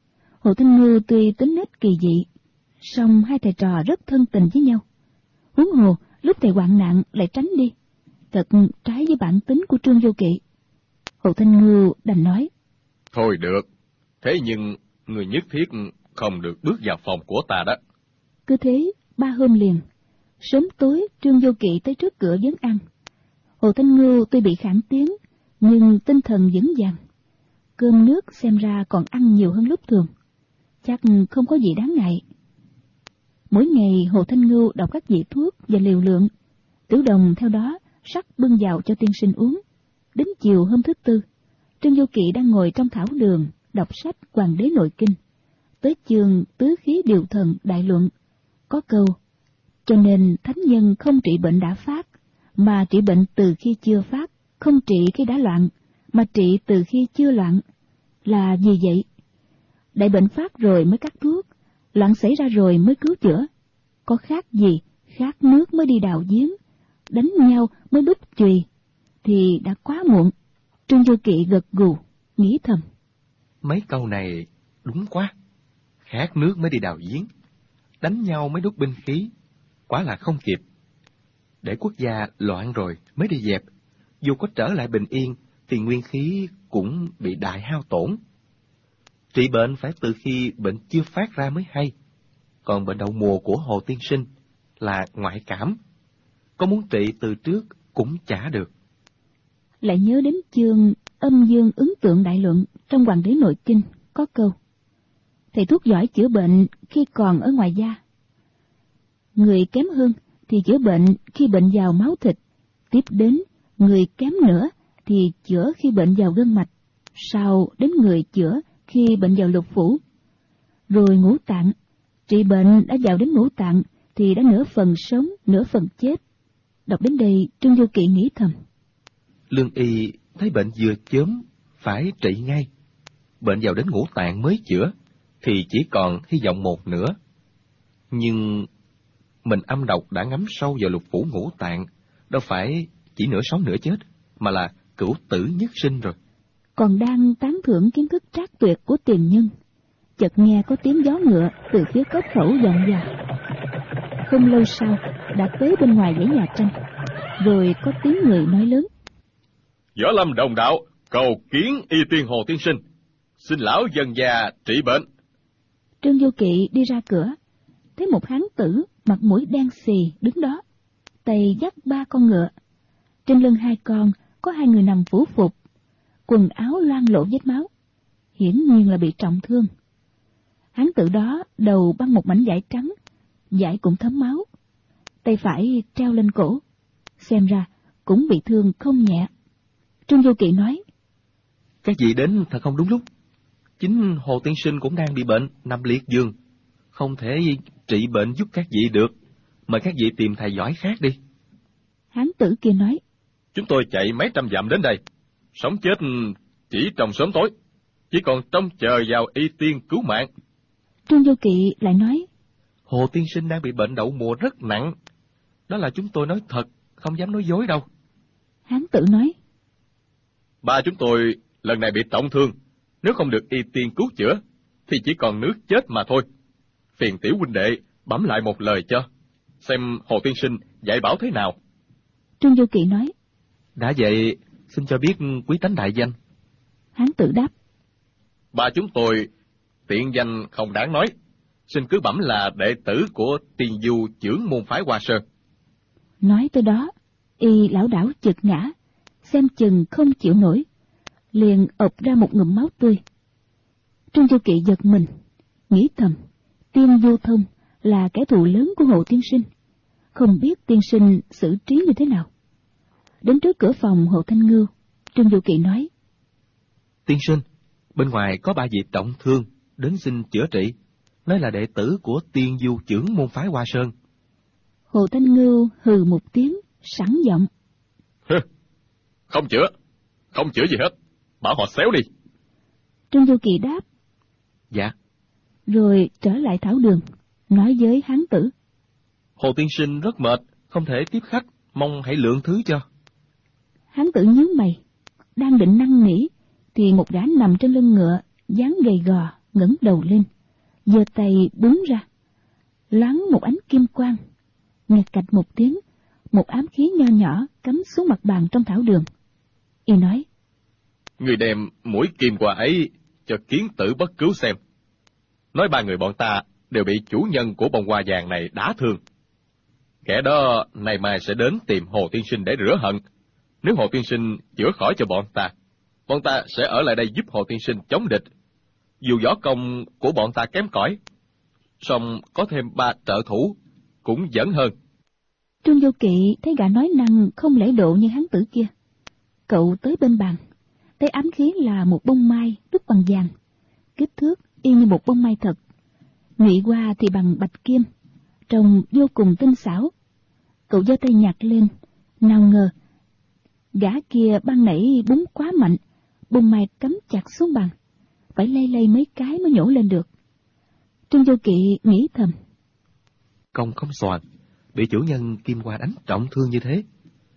Hồ Thanh Ngưu tuy tính nết kỳ dị, song hai thầy trò rất thân tình với nhau. Huống hồ lúc thầy hoạn nạn lại tránh đi, thật trái với bản tính của Trương Vô Kỵ. Hồ Thanh Ngưu đành nói: Thôi được, thế nhưng người nhất thiết không được bước vào phòng của ta đó. Cứ thế ba hôm liền, sớm tối Trương Vô Kỵ tới trước cửa vấn ăn. Hồ Thanh Ngưu tuy bị khản tiếng, nhưng tinh thần vững vàng. Cơm nước xem ra còn ăn nhiều hơn lúc thường, chắc không có gì đáng ngại. Mỗi ngày Hồ Thanh Ngưu đọc các vị thuốc và liều lượng, Tiểu Đồng theo đó sắc bưng vào cho tiên sinh uống. Đến chiều hôm thứ tư, Trương Vô Kỵ đang ngồi trong thảo đường đọc sách Hoàng đế nội kinh, tới chương tứ khí điều thần đại luận, có câu: cho nên thánh nhân không trị bệnh đã phát, mà trị bệnh từ khi chưa phát, không trị khi đã loạn, mà trị từ khi chưa loạn. Là gì vậy? Đại bệnh phát rồi mới cắt thuốc, loạn xảy ra rồi mới cứu chữa. Có khác gì khát nước mới đi đào giếng, đánh nhau mới đúc chùy, thì đã quá muộn. Trương Vô Kỵ gật gù, nghĩ thầm: mấy câu này đúng quá. Khát nước mới đi đào giếng, đánh nhau mới đúc binh khí, quả là không kịp. Để quốc gia loạn rồi mới đi dẹp, dù có trở lại bình yên thì nguyên khí cũng bị đại hao tổn. Trị bệnh phải từ khi bệnh chưa phát ra mới hay, còn bệnh đậu mùa của Hồ tiên sinh là ngoại cảm, có muốn trị từ trước cũng chả được. Lại nhớ đến chương âm dương ứng tượng đại luận trong Hoàng đế nội kinh, có câu: thầy thuốc giỏi chữa bệnh khi còn ở ngoài da, người kém hơn thì chữa bệnh khi bệnh vào máu thịt, tiếp đến người kém nữa thì chữa khi bệnh vào gân mạch, sau đến người chữa khi bệnh vào lục phủ. Rồi ngũ tạng, trị bệnh đã vào đến ngũ tạng thì đã nửa phần sống nửa phần chết. Đọc đến đây Trương Vô Kỵ nghĩ thầm: lương y thấy bệnh vừa chớm phải trị ngay, bệnh vào đến ngũ tạng mới chữa thì chỉ còn hy vọng một nữa. Nhưng mình âm độc đã ngấm sâu vào lục phủ ngũ tạng, đâu phải chỉ nửa sống nửa chết, mà là cửu tử nhất sinh rồi. Còn đang tán thưởng kiến thức trác tuyệt của tiền nhân, chợt nghe có tiếng gió ngựa từ phía cốc khẩu vọng vào. Không lâu sau đã tới bên ngoài dãy nhà tranh, rồi có tiếng người nói lớn: Võ Lâm đồng đạo cầu kiến y tiên Hồ tiên sinh, xin lão dần già trị bệnh. Trương Vô Kỵ đi ra cửa, thấy một hán tử mặt mũi đen xì đứng đó, tay dắt ba con ngựa. Trên lưng hai con có hai người nằm phủ phục, quần áo loang lổ vết máu, hiển nhiên là bị trọng thương. Hán tử đó đầu băng một mảnh vải trắng, vải cũng thấm máu, tay phải treo lên cổ, xem ra cũng bị thương không nhẹ. Trương Vô Kỵ nói: các vị đến thật không đúng lúc. Chính Hồ tiên sinh cũng đang bị bệnh, nằm liệt giường, không thể trị bệnh giúp các vị được. Mời các vị tìm thầy giỏi khác đi. Hán tử kia nói: chúng tôi chạy mấy trăm dặm đến đây, sống chết chỉ trong sớm tối, chỉ còn trông chờ vào y tiên cứu mạng. Trương Vô Kỵ lại nói: Hồ tiên sinh đang bị bệnh đậu mùa rất nặng, đó là chúng tôi nói thật, không dám nói dối đâu. Hán tử nói: ba chúng tôi lần này bị trọng thương, nếu không được y tiên cứu chữa thì chỉ còn nước chết mà thôi. Phiền tiểu huynh đệ bấm lại một lời cho, xem Hồ tiên sinh dạy bảo thế nào. Trương Vô Kỵ nói: đã vậy xin cho biết quý tánh đại danh. Hán tử đáp: ba chúng tôi tiện danh không đáng nói, xin cứ bẩm là đệ tử của Tiên Du chưởng môn phái Hoa Sơn. Nói tới đó, y lão đảo chực ngã, xem chừng không chịu nổi, liền ộc ra một ngụm máu tươi. Trương Vô Kỵ giật mình, nghĩ thầm: Tiên Vô Thông là kẻ thù lớn của Hồ tiên sinh, không biết tiên sinh xử trí như thế nào. Đến trước cửa phòng Hồ Thanh Ngưu, Trương Vô Kỵ nói: tiên sinh, bên ngoài có ba vị trọng thương đến xin chữa trị, nói là đệ tử của Tiên Du chưởng môn phái Hoa Sơn. Hồ Thanh Ngưu hừ một tiếng, sẵn giọng: không chữa, không chữa gì hết, bảo họ xéo đi. Trương Vô Kỵ đáp: dạ. Rồi trở lại thảo đường, nói với hán tử: Hồ tiên sinh rất mệt, không thể tiếp khách, mong hãy lượng thứ cho. Hán tử nhíu mày, đang định năn nỉ thì một gã nằm trên lưng ngựa, dáng gầy gò, ngẩng đầu lên, giơ tay búng ra, loáng một ánh kim quang, nghe cạch một tiếng, một ám khí nho nhỏ cắm xuống mặt bàn trong thảo đường. Y nói: Người đem mũi kim qua ấy cho kiến tử bất cứu xem. Nói ba người bọn ta đều bị chủ nhân của bông hoa vàng này đả thương. Kẻ đó nay mai sẽ đến tìm Hồ tiên sinh để rửa hận. Nếu Hồ tiên sinh chữa khỏi cho bọn ta, bọn ta sẽ ở lại đây giúp Hồ tiên sinh chống địch. Dù võ công của bọn ta kém cỏi, song có thêm ba trợ thủ cũng vẫn hơn. Trương Vô Kỵ thấy gã nói năng không lễ độ như hán tử kia. Cậu tới bên bàn, thấy ám khí là một bông mai đúc bằng vàng, kích thước y như một bông mai thật, nhụy qua thì bằng bạch kim, trông vô cùng tinh xảo. Cậu giơ tay nhặt lên, nào ngờ gã kia ban nãy búng quá mạnh, bông mai cắm chặt xuống bàn, phải lay lay mấy cái mới nhổ lên được. Trương Vô Kỵ nghĩ thầm: Công không soàn, bị chủ nhân kim hoa đánh trọng thương như thế.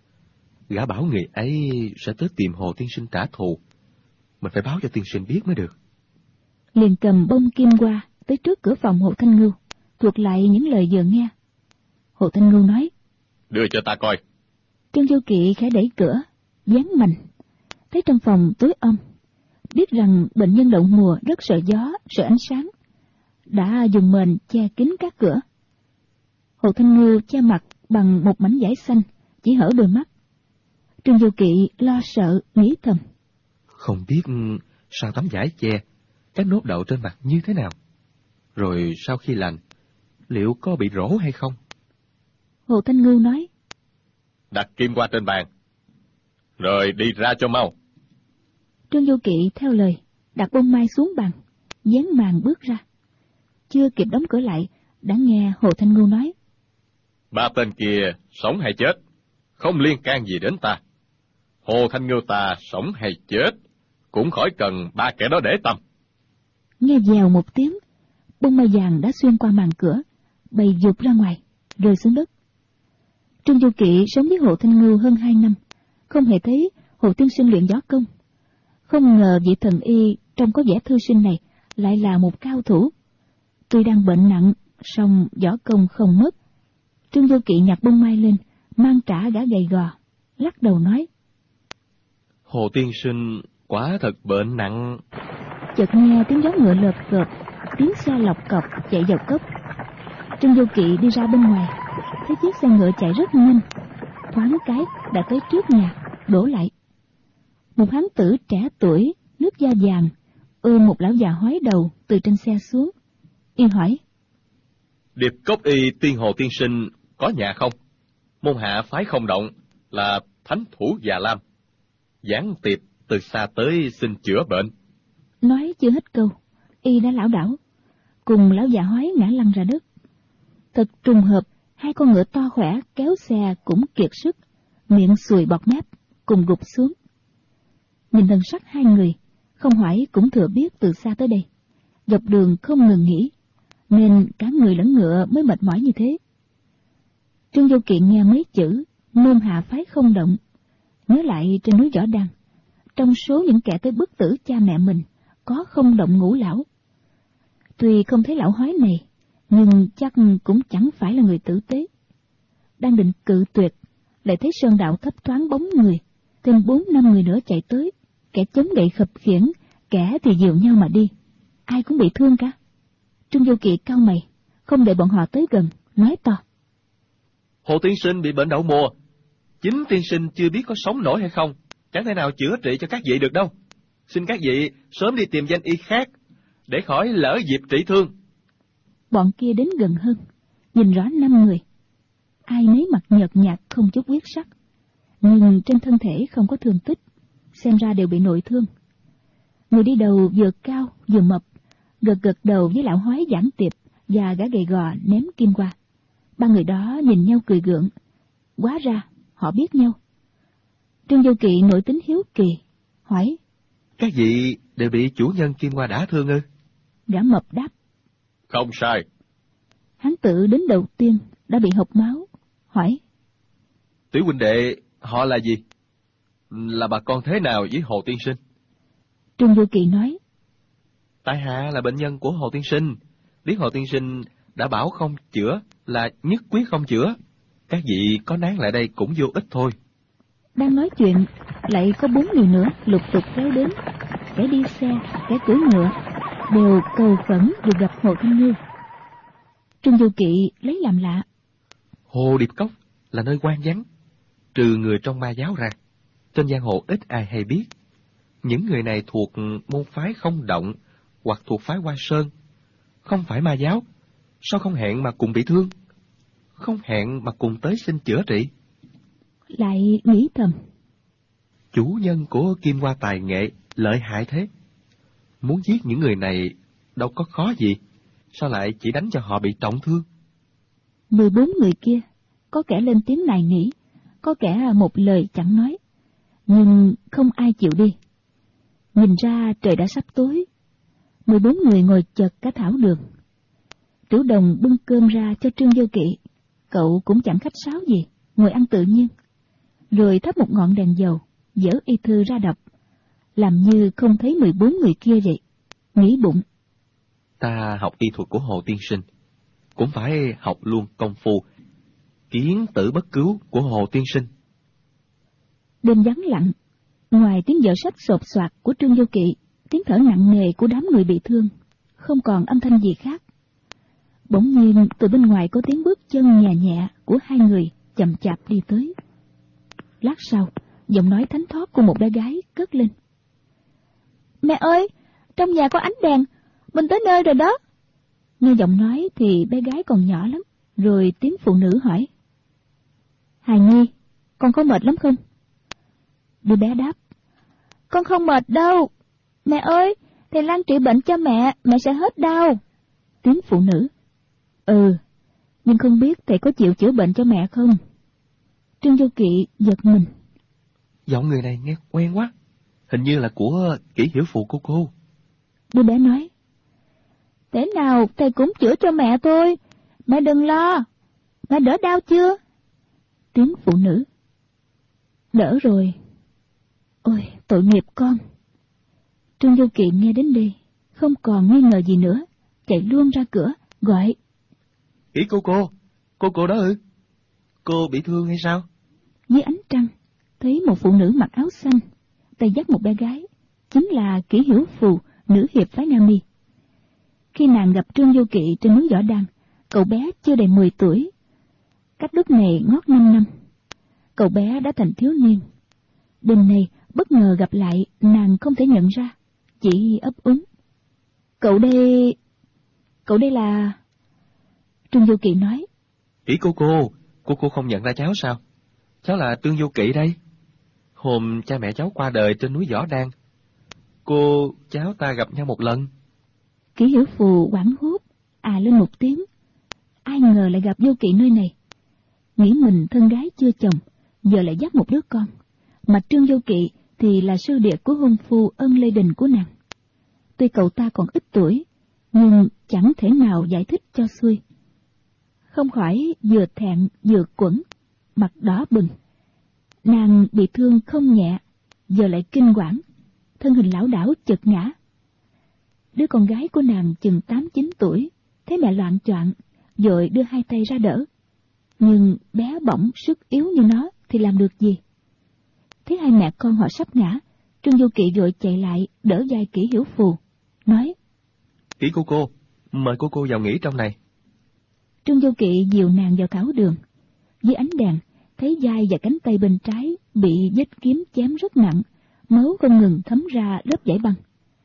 Gã bảo người ấy sẽ tới tìm Hồ tiên sinh trả thù, mình phải báo cho tiên sinh biết mới được. Liền cầm bông kim hoa tới trước cửa phòng Hồ Thanh Ngưu, thuật lại những lời vừa nghe. Hồ Thanh Ngưu nói: Đưa cho ta coi. Trương Vô Kỵ khẽ đẩy cửa, dán mạnh, thấy trong phòng tối om, biết rằng bệnh nhân đậu mùa rất sợ gió, sợ ánh sáng, đã dùng mền che kín các cửa. Hồ Thanh Ngưu che mặt bằng một mảnh vải xanh, chỉ hở đôi mắt. Trương Vô Kỵ lo sợ nghĩ thầm: Không biết sau tấm vải che, các nốt đậu trên mặt như thế nào, rồi sau khi lành, liệu có bị rỗ hay không? Hồ Thanh Ngưu nói: Đặt kim qua trên bàn, rồi đi ra cho mau. Trương Vô Kỵ theo lời, đặt bông mai xuống bàn, dán màn bước ra. Chưa kịp đóng cửa lại, đã nghe Hồ Thanh Ngưu nói: Ba tên kia sống hay chết, không liên can gì đến ta. Hồ Thanh Ngưu ta sống hay chết, cũng khỏi cần ba kẻ đó để tâm. Nghe dèo một tiếng, bông mai vàng đã xuyên qua màn cửa, bay vụt ra ngoài, rơi xuống đất. Trương Vô Kỵ sống với Hồ Thanh Ngưu hơn hai năm, không hề thấy Hồ tiên sinh luyện võ công. Không ngờ vị thần y trông có vẻ thư sinh này lại là một cao thủ. Tuy đang bệnh nặng, song võ công không mất. Trương Vô Kỵ nhặt bông mai lên, mang trả gã gầy gò, lắc đầu nói: Hồ tiên sinh quả thật bệnh nặng. Chợt nghe tiếng gió ngựa lợp cợp, tiếng xe lọc cọc chạy vào cốc. Trương Vô Kỵ đi ra bên ngoài, thấy chiếc xe ngựa chạy rất nhanh, thoáng cái đã tới trước nhà, đổ lại. Một hán tử trẻ tuổi, nước da vàng, ôm một lão già hói đầu từ trên xe xuống. Y hỏi: Điệp Cốc y tiên Hồ tiên sinh có nhà không? Môn hạ phái không động là thánh thủ Già Lam, giảng tiệp từ xa tới xin chữa bệnh. Nói chưa hết câu, y đã lảo đảo, cùng lão già hói ngã lăn ra đất. Thật trùng hợp, hai con ngựa to khỏe kéo xe cũng kiệt sức, miệng sùi bọt mép, cùng gục xuống. Nhìn thần sắc hai người, không hỏi cũng thừa biết từ xa tới đây, dọc đường không ngừng nghỉ, nên cả người lẫn ngựa mới mệt mỏi như thế. Trương Vô Kỵ nghe mấy chữ môn hạ phái không động, nhớ lại trên núi Võ Đăng, trong số những kẻ tới bức tử cha mẹ mình có không động Ngũ lão. Tuy không thấy lão hói này, nhưng chắc cũng chẳng phải là người tử tế. Đang định cự tuyệt, lại thấy sơn đạo thấp thoáng bóng người, thêm bốn năm người nữa chạy tới, kẻ chống gậy khập khiễng, kẻ thì dìu nhau mà đi, ai cũng bị thương cả. Trương Vô Kỵ cau mày, không để bọn họ tới gần, nói to: Hồ tiên sinh bị bệnh đậu mùa, chính tiên sinh chưa biết có sống nổi hay không, chẳng thể nào chữa trị cho các vị được đâu. Xin các vị sớm đi tìm danh y khác, để khỏi lỡ dịp trị thương. Bọn kia đến gần hơn, nhìn rõ năm người, ai nấy mặt nhợt nhạt không chút huyết sắc, nhưng trên thân thể không có thương tích, xem ra đều bị nội thương. Người đi đầu vừa cao vừa mập, gật gật đầu với lão hói giảng tiệp và gã gầy gò ném kim qua. Ba người đó nhìn nhau cười gượng, hóa ra họ biết nhau. Trương Vô Kỵ nổi tính hiếu kỳ, hỏi: Các vị đều bị chủ nhân kim hoa đả thương ư? Gã mập đáp: Không sai. Hán tử đến đầu tiên đã bị hộc máu, hỏi: Tiểu huynh đệ họ là gì? Là bà con thế nào với Hồ tiên sinh? Trương Vô Kỵ nói: Tại hạ là bệnh nhân của Hồ tiên sinh, Lý Hồ tiên sinh đã bảo không chữa là nhất quyết không chữa. Các vị có nán lại đây cũng vô ích thôi. Đang nói chuyện, lại có bốn người nữa lục tục kéo đến. Kẻ đi xe, kẻ cưỡi ngựa, đều cầu khẩn được gặp Hồ Thanh Ngưu. Trương Du Kỵ lấy làm lạ. Hồ Điệp Cốc là nơi quan vắng, trừ người trong ma giáo ra, trên giang hồ ít ai hay biết. Những người này thuộc môn phái Không Động hoặc thuộc phái Hoa Sơn, không phải ma giáo, sao không hẹn mà cùng bị thương, không hẹn mà cùng tới xin chữa trị? Lại nghĩ thầm, chủ nhân của Kim Hoa tài nghệ lợi hại thế, muốn giết những người này đâu có khó gì, sao lại chỉ đánh cho họ bị trọng thương? Mười bốn người kia, có kẻ lên tiếng nài nỉ, có kẻ một lời chẳng nói, nhưng không ai chịu đi. Nhìn ra trời đã sắp tối, mười bốn người ngồi chật cả thảo đường. Trữ Đồng bưng cơm ra cho Trương Vô Kỵ, cậu cũng chẳng khách sáo gì, ngồi ăn tự nhiên, rồi thắp một ngọn đèn dầu, dở y thư ra đọc, làm như không thấy mười bốn người kia vậy. Nghĩ bụng, ta học y thuật của Hồ tiên sinh, cũng phải học luôn công phu kiến tử bất cứu của Hồ tiên sinh. Đêm vắng lặng, ngoài tiếng dở sách sột soạt của Trương Vô Kỵ, tiếng thở nặng nề của đám người bị thương, không còn âm thanh gì khác. Bỗng nhiên từ bên ngoài có tiếng bước chân nhẹ nhẹ của hai người chậm chạp đi tới. Lát sau, giọng nói thánh thót của một bé gái cất lên. Mẹ ơi, trong nhà có ánh đèn, mình tới nơi rồi đó. Nghe giọng nói thì bé gái còn nhỏ lắm, rồi tiếng phụ nữ hỏi. Hài Nhi, con có mệt lắm không? Đứa bé đáp. Con không mệt đâu. Mẹ ơi, thầy Lang trị bệnh cho mẹ, mẹ sẽ hết đau. Tiếng phụ nữ. Ừ, nhưng không biết thầy có chịu chữa bệnh cho mẹ không? Trương Vô Kỵ giật mình. Giọng người này nghe quen quá, hình như là của Kỷ Hiểu Phù cô cô. Đứa bé nói. Thế nào thầy cũng chữa cho mẹ tôi, mẹ đừng lo. Mẹ đỡ đau chưa? Tiếng phụ nữ. Đỡ rồi. Ôi, tội nghiệp con. Trương Vô Kỵ nghe đến đây, không còn nghi ngờ gì nữa, chạy luôn ra cửa, gọi. Kỷ cô cô, cô cô đó ư? Cô bị thương hay sao? Dưới ánh trăng, thấy một phụ nữ mặc áo xanh, tay dắt một bé gái, chính là Kỷ Hiểu Phù, nữ hiệp phái Nam Mi. Khi nàng gặp Trương Vô Kỵ trên núi Võ Đăng, cậu bé chưa đầy mười tuổi. Cách lúc này ngót năm năm, cậu bé đã thành thiếu niên. Đêm nay bất ngờ gặp lại, nàng không thể nhận ra, chỉ ấp úng. Cậu đây... Cậu đây là... Trương Vô Kỵ nói. Kỷ cô cô, cô cô không nhận ra cháu sao? Cháu là Trương Vô Kỵ đây. Hôm cha mẹ cháu qua đời trên núi Võ Đăng, cô cháu ta gặp nhau một lần. Kỷ Hiểu Phù hoảng hốt, à lên một tiếng. Ai ngờ lại gặp Vô Kỵ nơi này. Nghĩ mình thân gái chưa chồng, giờ lại dắt một đứa con. Mà Trương Vô Kỵ thì là sư đệ của hôn phu Ân Lê Đình của nàng. Tuy cậu ta còn ít tuổi, nhưng chẳng thể nào giải thích cho xuôi. Không khỏi vừa thẹn vừa quẫn, mặt đỏ bừng. Nàng bị thương không nhẹ, giờ lại kinh quản, thân hình lảo đảo chật ngã. Đứa con gái của nàng chừng tám chín tuổi, thấy mẹ loạng choạng, vội đưa hai tay ra đỡ. Nhưng bé bỏng sức yếu như nó thì làm được gì? Thấy hai mẹ con họ sắp ngã, Trương Vô Kỵ vội chạy lại đỡ vai Kỷ Hiểu Phù, nói. Kỷ cô cô, mời cô cô vào nghỉ trong này. Trương Vô Kỵ dìu nàng vào thảo đường. Dưới ánh đèn, thấy vai và cánh tay bên trái bị vết kiếm chém rất nặng, máu không ngừng thấm ra lớp vảy băng.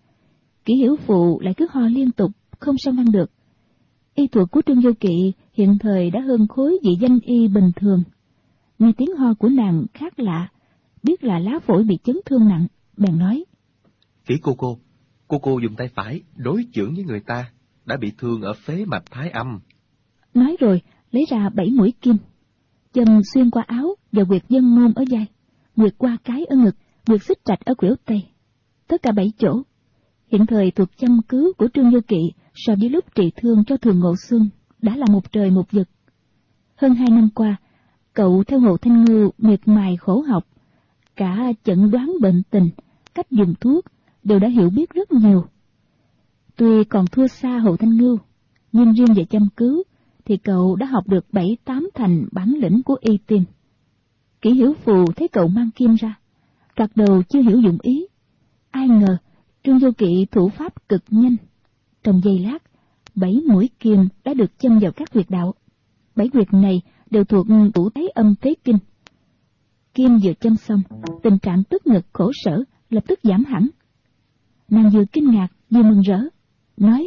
Kỷ Hiểu Phù lại cứ ho liên tục, không sao ngăn được. Y thuật của Trương Vô Kỵ hiện thời đã hơn khối vị danh y bình thường. Nghe tiếng ho của nàng khác lạ, biết là lá phổi bị chấn thương nặng, bèn nói. Kỷ cô cô, cô cô dùng tay phải đối chưởng với người ta, đã bị thương ở phế mạch thái âm. Nói rồi, lấy ra bảy mũi kim, châm xuyên qua áo và quyệt dân môn ở vai, quyệt qua cái ở ngực, quyệt xích trạch ở khuỷu tay. Tất cả bảy chỗ. Hiện thời thuật châm cứu của Trương Vô Kỵ so với lúc trị thương cho Thường Ngộ Xuân đã là một trời một vực. Hơn hai năm qua, cậu theo Hồ Thanh Ngưu miệt mài khổ học, cả chẩn đoán bệnh tình, cách dùng thuốc đều đã hiểu biết rất nhiều. Tuy còn thua xa Hồ Thanh Ngưu, Nhưng riêng về châm cứu thì cậu đã học được bảy tám thành bản lĩnh của y tiên. Kỷ Hiểu Phù thấy cậu mang kim ra, thoạt đầu chưa hiểu dụng ý. Ai ngờ Trương Vô Kỵ thủ pháp cực nhanh. Trong giây lát, bảy mũi kim đã được châm vào các huyệt đạo. Bảy huyệt này đều thuộc tủ Thái Âm Tế Kinh. Kim vừa châm xong, tình trạng tức ngực khổ sở lập tức giảm hẳn. Nàng vừa kinh ngạc vừa mừng rỡ, nói: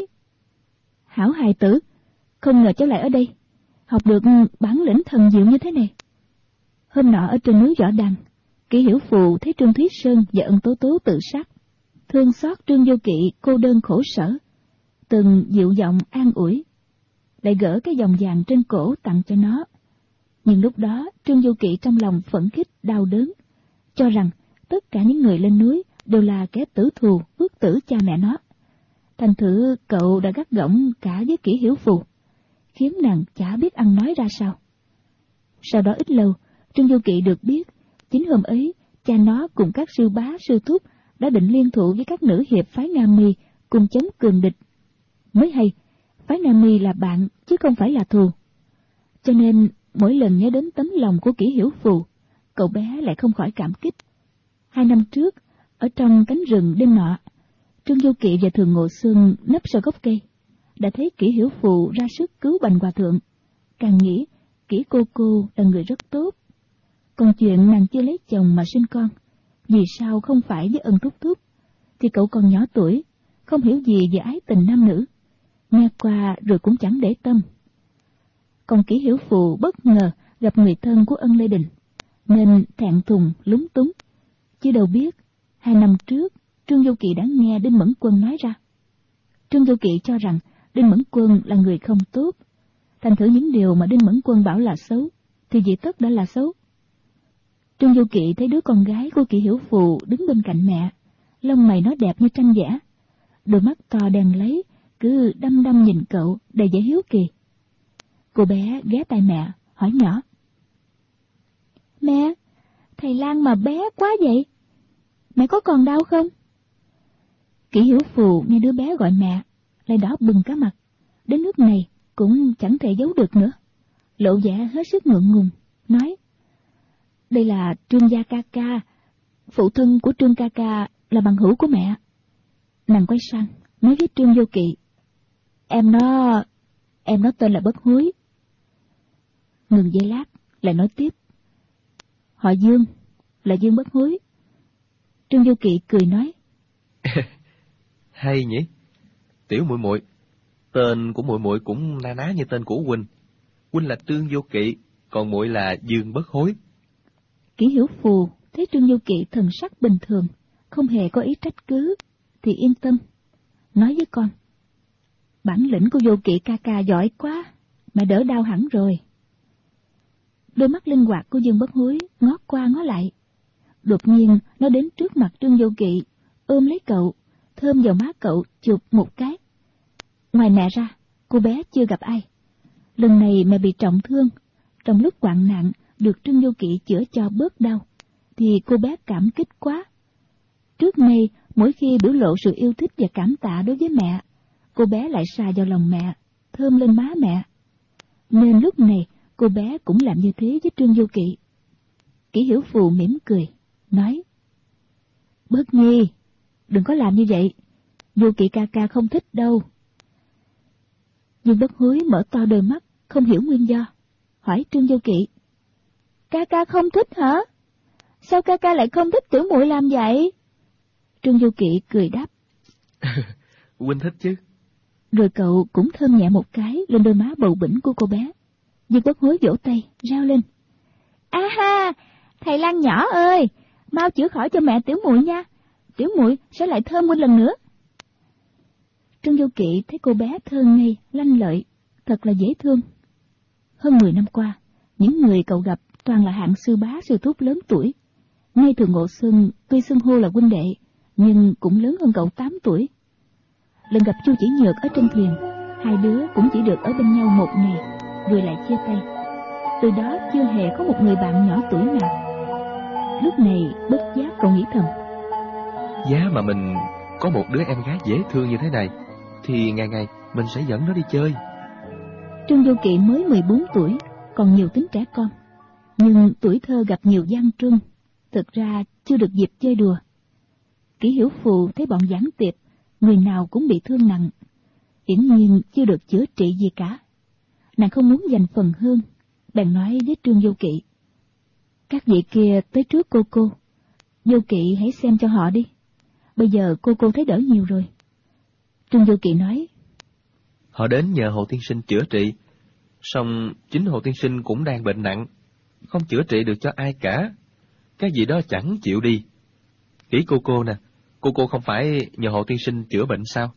Hảo hài tử, không ngờ cháu lại ở đây, học được bản lĩnh thần diệu như thế này. Hôm nọ ở trên núi Võ Đăng, Kỷ Hiểu Phù thấy Trương Thúy Sơn và Ân Tố Tố tự sát, thương xót Trương Vô Kỵ cô đơn khổ sở, từng dịu giọng an ủi, lại gỡ cái vòng vàng trên cổ tặng cho nó. Nhưng lúc đó Trương Vô Kỵ trong lòng phẫn khích đau đớn, cho rằng tất cả những người lên núi đều là kẻ tử thù bức tử cha mẹ nó. Thành thử cậu đã gắt gỏng cả với Kỷ Hiểu Phù, khiến nàng chả biết ăn nói ra sao. Sau đó ít lâu, Trương Vô Kỵ được biết, chính hôm ấy cha nó cùng các sư bá sư thúc đã định liên thủ với các nữ hiệp phái Nam Mi cùng chống cường địch. Mới hay, phái Nam Mi là bạn chứ không phải là thù. Cho nên mỗi lần nhớ đến tấm lòng của Kỷ Hiểu Phù, cậu bé lại không khỏi cảm kích. Hai năm trước, ở trong cánh rừng đêm nọ, Trương Vô Kỵ và Thường Ngộ Xuân nấp sau gốc cây, đã thấy Kỷ Hiểu Phù ra sức cứu Bành Hòa Thượng. Càng nghĩ Kỷ cô cô là người rất tốt. Còn chuyện nàng chưa lấy chồng mà sinh con, vì sao không phải với Ân Thúc Thúc, thì cậu còn nhỏ tuổi, không hiểu gì về ái tình nam nữ, nghe qua rồi cũng chẳng để tâm. Còn Kỷ Hiểu Phù bất ngờ gặp người thân của Ân Lê Đình, nên thẹn thùng lúng túng, chứ đâu biết hai năm trước Trương Vô Kỵ đã nghe Đinh Mẫn Quân nói ra. Trương Vô Kỵ cho rằng Đinh Mẫn Quân là người không tốt, thành thử những điều mà Đinh Mẫn Quân bảo là xấu thì vì tất đã là xấu. Trương Vô Kỵ thấy đứa con gái của Kỷ Hiểu Phù đứng bên cạnh mẹ, lông mày nó đẹp như tranh vẽ, đôi mắt to đen lấy, cứ đăm đăm nhìn cậu đầy vẻ hiếu kỳ. Cô bé ghé tai mẹ hỏi nhỏ: Mẹ, thầy Lang mà bé quá vậy, mẹ có còn đau không? Kỷ Hiểu Phù nghe đứa bé gọi mẹ, lại đỏ bừng cả mặt, đến nước này cũng chẳng thể giấu được nữa, lộ vẻ hết sức ngượng ngùng, nói: Đây là Trương gia ca ca, phụ thân của Trương ca ca là bằng hữu của mẹ. Nàng quay sang nói với Trương Vô Kỵ: Em nó, em nó tên là Bất Hối. Ngừng giây lát, lại nói tiếp: Họ Dương, là Dương Bất Hối. Trương Vô Kỵ cười nói: Hay nhỉ, tiểu muội muội, tên của muội muội cũng na ná như tên của huynh. Huynh là Trương Vô Kỵ, còn muội là Dương Bất Hối. Kỷ Hiểu Phù thấy Trương Vô Kỵ thần sắc bình thường, không hề có ý trách cứ, thì yên tâm, nói với con: Bản lĩnh của Vô Kỵ ca ca giỏi quá, mẹ đỡ đau hẳn rồi. Đôi mắt linh hoạt của Dương Bất Hối ngó qua ngó lại, đột nhiên nó đến trước mặt Trương Vô Kỵ, ôm lấy cậu, thơm vào má cậu chụp một cái. Ngoài mẹ ra, cô bé chưa gặp ai. Lần này mẹ bị trọng thương, trong lúc hoạn nạn được Trương Vô Kỵ chữa cho bớt đau, thì cô bé cảm kích quá. Trước nay, mỗi khi biểu lộ sự yêu thích và cảm tạ đối với mẹ, cô bé lại xà vào lòng mẹ, thơm lên má mẹ. Nên lúc này, cô bé cũng làm như thế với Trương Vô Kỵ. Kỷ Hiểu Phù mỉm cười, nói: Bất Nhi, đừng có làm như vậy, Vô Kỵ ca ca không thích đâu. Dương Bất Hối mở to đôi mắt, không hiểu nguyên do, hỏi Trương Vô Kỵ: Ca ca không thích hả? Sao ca ca lại không thích tiểu muội làm vậy? Trương Vô Kỵ cười đáp: Huynh thích chứ. Rồi cậu cũng thơm nhẹ một cái lên đôi má bầu bĩnh của cô bé. Dương Bất Hối vỗ tay, reo lên: A ha, thầy Lang nhỏ ơi, mau chữa khỏi cho mẹ tiểu muội nha, tiểu muội sẽ lại thơm một lần nữa. Trương Vô Kỵ thấy cô bé thơ ngây, lanh lợi, thật là dễ thương. Hơn mười năm qua, những người cậu gặp toàn là hạng sư bá sư thúc lớn tuổi. Ngay Thường Ngộ Xuân tuy xưng hô là huynh đệ, nhưng cũng lớn hơn cậu tám tuổi. Lần gặp Chu Chỉ Nhược ở trên thuyền, hai đứa cũng chỉ được ở bên nhau một ngày, rồi lại chia tay. Từ đó chưa hề có một người bạn nhỏ tuổi nào. Lúc này bất giác cậu nghĩ thầm: Giá mà mình có một đứa em gái dễ thương như thế này, thì ngày ngày mình sẽ dẫn nó đi chơi, Trương Vô Kỵ mới mười bốn tuổi, còn nhiều tính trẻ con, nhưng tuổi thơ gặp nhiều gian truân, thực ra chưa được dịp chơi đùa. Kỷ Hiểu Phù thấy bọn giảng tiệp, người nào cũng bị thương nặng, hiển nhiên chưa được chữa trị gì cả. Nàng không muốn giành phần hơn, bèn nói với Trương Vô Kỵ: các vị kia tới trước cô cô, Vô Kỵ hãy xem cho họ đi. Bây giờ cô cô thấy đỡ nhiều rồi. Trương Vô Kỵ nói: họ đến nhờ Hồ tiên sinh chữa trị, song chính Hồ tiên sinh cũng đang bệnh nặng, không chữa trị được cho ai cả. Cái gì đó chẳng chịu đi. Kỹ cô cô nè, cô cô không phải nhờ Hồ tiên sinh chữa bệnh sao?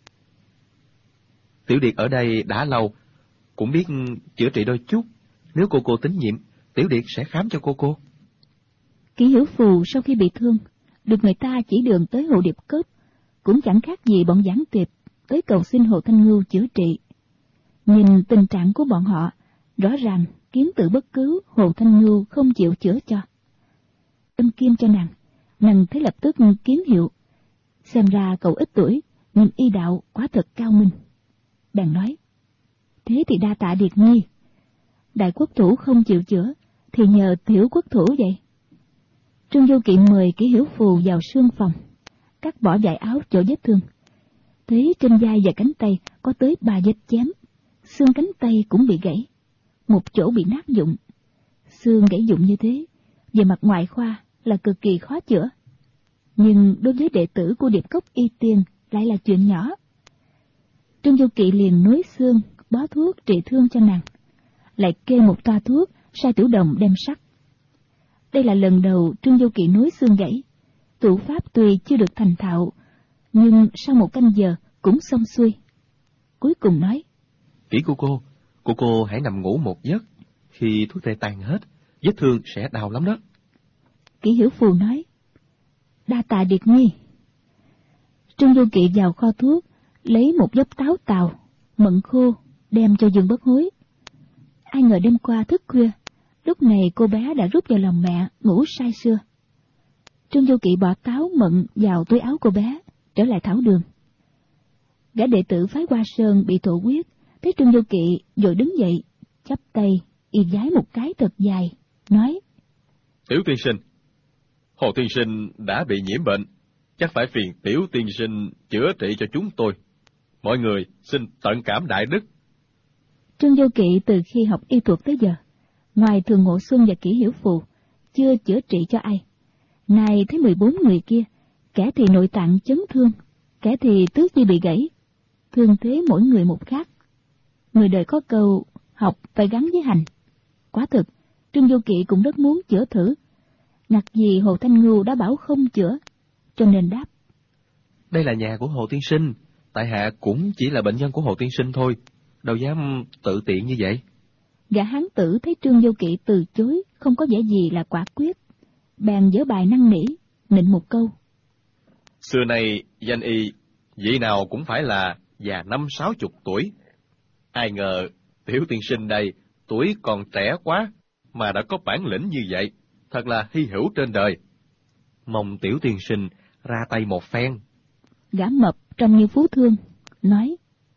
Tiểu Điệt ở đây đã lâu, cũng biết chữa trị đôi chút. Nếu cô cô tín nhiệm, Tiểu Điệt sẽ khám cho cô cô. Kỷ Hiểu Phù sau khi bị thương, được người ta chỉ đường tới Hồ Điệp Cốc, cũng chẳng khác gì bọn giảng tiệp tới cầu xin Hồ Thanh Ngưu chữa trị. Nhìn tình trạng của bọn họ, rõ ràng kiếm tự bất cứu Hồ Thanh Ngưu không chịu chữa cho. Đâm kim cho nàng, nàng thấy lập tức kiến hiệu. Xem ra cậu ít tuổi, nhưng y đạo quá thật cao minh. Bèn nói: thế thì đa tạ Điệt Nhi. Đại quốc thủ không chịu chữa, thì nhờ tiểu quốc thủ vậy. Trương Vô Kỵ mời Kỷ Hiểu Phù vào sương phòng, cắt bỏ vải áo chỗ vết thương. Thấy trên vai và cánh tay có tới ba vết chém, xương cánh tay cũng bị gãy, một chỗ bị nát dụng. Xương gãy dụng như thế, về mặt ngoại khoa là cực kỳ khó chữa, nhưng đối với đệ tử của Điệp Cốc Y Tiên lại là chuyện nhỏ. Trương Vô Kỵ liền nối xương, bó thuốc trị thương cho nàng, lại kê một toa thuốc, sai Tiểu Đồng đem sắc. Đây là lần đầu Trương Vô Kỵ nối xương gãy. Thủ pháp tuy chưa được thành thạo, nhưng sau một canh giờ cũng xong xuôi. Cuối cùng nói: Kỹ cô cô, cô cô hãy nằm ngủ một giấc, khi thuốc tê tan hết, vết thương sẽ đau lắm đó. Kỷ Hiểu Phù nói: đa tạ Điệt Nhi. Trương Vô Kỵ vào kho thuốc, lấy một vốc táo tàu, mận khô, đem cho Dương Bất Hối. Ai ngờ đêm qua thức khuya, lúc này cô bé đã rút vào lòng mẹ, ngủ say sưa. Trương Vô Kỵ bỏ táo mận vào túi áo cô bé, trở lại thảo đường. Gã đệ tử phái Hoa Sơn bị thổ huyết, thấy Trương Vô Kỵ vội đứng dậy, chắp tay, y vái một cái thật dài, nói: Tiểu tiên sinh, Hồ tiên sinh đã bị nhiễm bệnh, chắc phải phiền Tiểu tiên sinh chữa trị cho chúng tôi. Mọi người xin tận cảm đại đức. Trương Vô Kỵ từ khi học y thuật tới giờ, ngoài Thường Ngộ Xuân và Kỷ Hiểu Phù, chưa chữa trị cho ai. Nay thấy mười bốn người kia, kẻ thì nội tạng chấn thương, kẻ thì tứ chi bị gãy, thương thế mỗi người một khác. Người đời có câu học phải gắn với hành. Quả thực, Trương Vô Kỵ cũng rất muốn chữa thử. Ngặt gì Hồ Thanh Ngưu đã bảo không chữa, cho nên đáp: Đây là nhà của Hồ tiên sinh, tại hạ cũng chỉ là bệnh nhân của Hồ tiên sinh thôi, đâu dám tự tiện như vậy. Gã hán tử thấy Trương Vô Kỵ từ chối, không có vẻ gì là quả quyết, bèn giở bài năn nỉ, nịnh một câu: Xưa nay danh y vị nào cũng phải là già năm sáu chục tuổi, ai ngờ Tiểu tiên sinh đây tuổi còn trẻ quá mà đã có bản lĩnh như vậy, thật là hy hữu trên đời. Mong Tiểu tiên sinh ra tay một phen. Gã mập trông như phú thương, nói: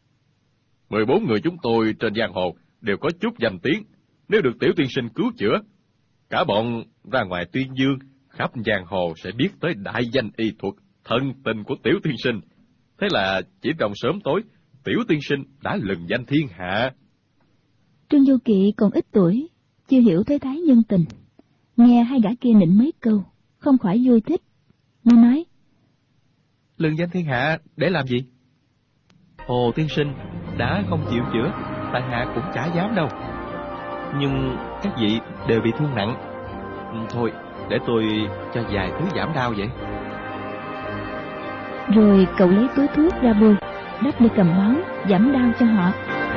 Mười bốn người chúng tôi trên giang hồ đều có chút danh tiếng, nếu được Tiểu tiên sinh cứu chữa, cả bọn ra ngoài tuyên dương, khắp giang hồ sẽ biết tới đại danh y thuật thân tình của Tiểu tiên sinh. Thế là chỉ trong sớm tối, Tiểu tiên sinh đã lừng danh thiên hạ. Trương Vô Kỵ còn ít tuổi, chưa hiểu thế thái nhân tình, nghe hai gã kia nịnh mấy câu, không khỏi vui thích. Nó nói: Lừng danh thiên hạ để làm gì? Hồ tiên sinh đã không chịu chữa, tại hạ cũng chả dám đâu. Nhưng các vị đều bị thương nặng. Thôi, để tôi cho vài thứ giảm đau vậy. Rồi cậu lấy túi thuốc ra bôi, đắp đi cầm máu, giảm đau cho họ.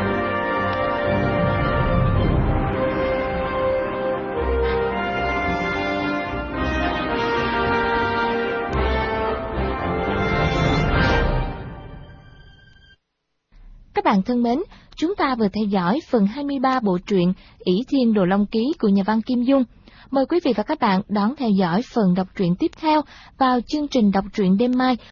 Các bạn thân mến, chúng ta vừa theo dõi phần hai mươi ba bộ truyện Ỷ Thiên Đồ Long Ký của nhà văn Kim Dung. Mời quý vị và các bạn đón theo dõi phần đọc truyện tiếp theo vào chương trình đọc truyện đêm mai